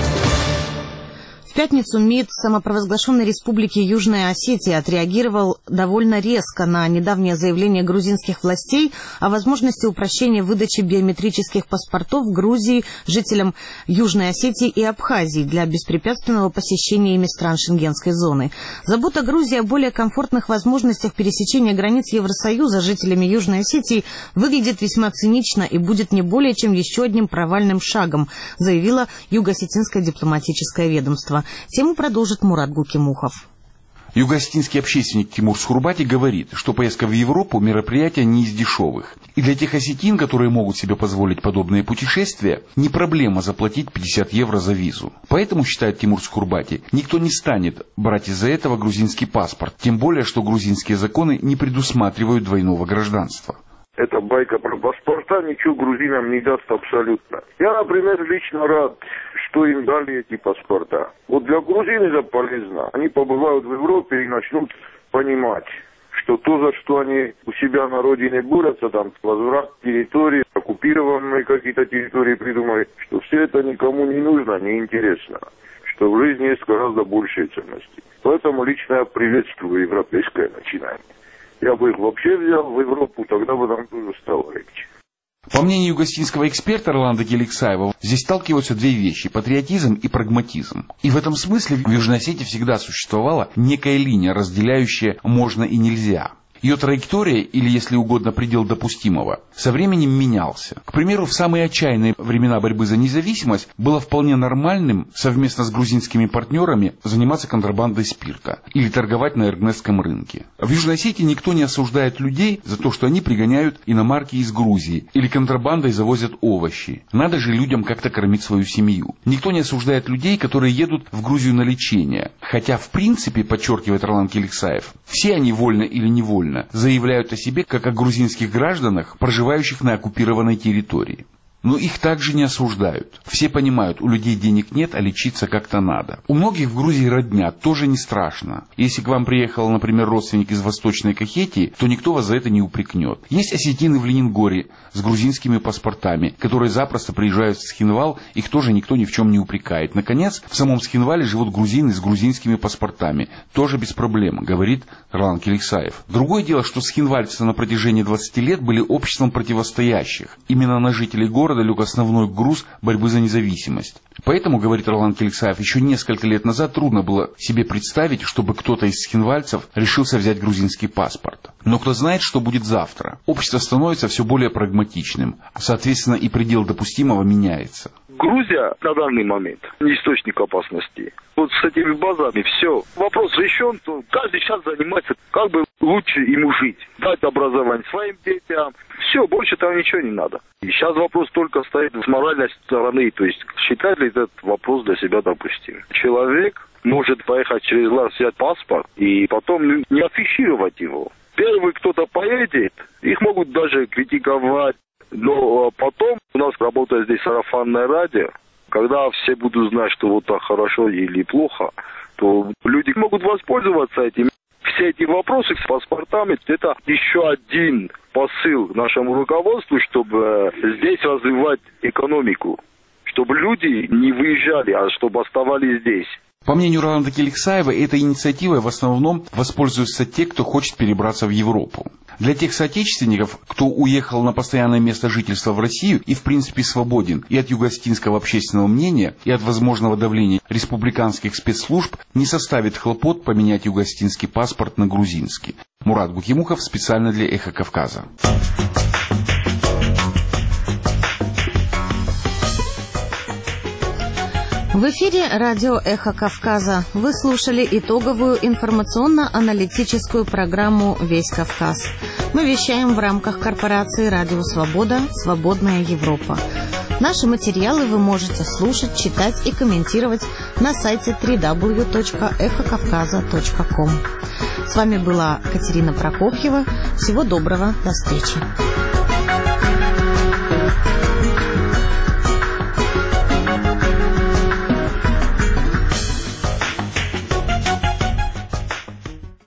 В пятницу МИД самопровозглашенной Республики Южная Осетия отреагировал довольно резко на недавнее заявление грузинских властей о возможности упрощения выдачи биометрических паспортов в Грузии жителям Южной Осетии и Абхазии для беспрепятственного посещения ими стран Шенгенской зоны. Забота Грузии о более комфортных возможностях пересечения границ Евросоюза жителями Южной Осетии выглядит весьма цинично и будет не более чем еще одним провальным шагом, заявило Юго-Осетинское дипломатическое ведомство. Тему продолжит Мурат Гукимухов. Юго-осетинский общественник Тимур Схурбати говорит, что поездка в Европу – мероприятие не из дешевых. И для тех осетин, которые могут себе позволить подобные путешествия, не проблема заплатить 50 евро за визу. Поэтому, считает Тимур Схурбати, никто не станет брать из-за этого грузинский паспорт, тем более, что грузинские законы не предусматривают двойного гражданства. Эта байка про паспорта ничего грузинам не даст абсолютно. Я, например, лично рад, что им дали эти паспорта. Вот для грузин это полезно. Они побывают в Европе и начнут понимать, что то, за что они у себя на родине борются, там, возврат территории, оккупированные какие-то территории придумали, что все это никому не нужно, не интересно. Что в жизни есть гораздо большие ценности. Поэтому лично я приветствую европейское начинание. Я бы их вообще взял в Европу, тогда бы нам тоже стало легче. По мнению юго-осетинского эксперта Роланда Геликсаева, здесь сталкиваются две вещи – патриотизм и прагматизм. И в этом смысле в Южной Осетии всегда существовала некая линия, разделяющая «можно» и «нельзя». Ее траектория, или, если угодно, предел допустимого, со временем менялся. К примеру, в самые отчаянные времена борьбы за независимость было вполне нормальным совместно с грузинскими партнерами заниматься контрабандой спирта или торговать на эргнесском рынке. В Южной Осетии никто не осуждает людей за то, что они пригоняют иномарки из Грузии или контрабандой завозят овощи. Надо же людям как-то кормить свою семью. Никто не осуждает людей, которые едут в Грузию на лечение. Хотя, в принципе, подчеркивает Роланд Геликсаев, все они вольно или невольно заявляют о себе как о грузинских гражданах, проживающих на оккупированной территории. Но их также не осуждают. Все понимают, у людей денег нет, а лечиться как-то надо. У многих в Грузии родня, тоже не страшно. Если к вам приехал, например, родственник из Восточной Кахетии, то никто вас за это не упрекнет. Есть осетины в Ленингоре с грузинскими паспортами, которые запросто приезжают в Схинвал, их тоже никто ни в чем не упрекает. Наконец, в самом Схинвале живут грузины с грузинскими паспортами. Тоже без проблем, говорит Роланд Геликсаев. Другое дело, что схинвальцы на протяжении 20 лет были обществом противостоящих. Именно на жителей города лег основной груз борьбы за независимость. Поэтому, говорит Роланд Геликсаев, еще несколько лет назад трудно было себе представить, чтобы кто-то из схинвальцев решился взять грузинский паспорт. Но кто знает, что будет завтра. Общество становится все более прагматичным, соответственно, и предел допустимого меняется. Грузия на данный момент источник опасности. Вот с этими базами все. Вопрос решен, то каждый сейчас занимается, как бы лучше ему жить. Дать образование своим детям. Все, больше там ничего не надо. И сейчас вопрос только стоит с моральной стороны. То есть считать ли этот вопрос для себя допустим. Человек может поехать через ЛАР, взять паспорт и потом не афишировать его. Первый кто-то поедет, их могут даже критиковать. Но потом у нас работает здесь сарафанное радио. Когда все будут знать, что вот так хорошо или плохо, то люди могут воспользоваться этим. Все эти вопросы с паспортами – это еще один посыл нашему руководству, чтобы здесь развивать экономику, чтобы люди не выезжали, а чтобы оставались здесь. По мнению Роланда Келексаева, этой инициативой в основном воспользуются те, кто хочет перебраться в Европу. Для тех соотечественников, кто уехал на постоянное место жительства в Россию и в принципе свободен и от югославского общественного мнения, и от возможного давления республиканских спецслужб, не составит хлопот поменять югославский паспорт на грузинский. Мурат Гукимухов специально для «Эхо Кавказа». В эфире радио «Эхо Кавказа». Вы слушали итоговую информационно-аналитическую программу «Весь Кавказ». Мы вещаем в рамках корпорации «Радио Свобода. Свободная Европа». Наши материалы вы можете слушать, читать и комментировать на сайте www.эхокавказа.ком. С вами была Катерина Прокофьева. Всего доброго. До встречи.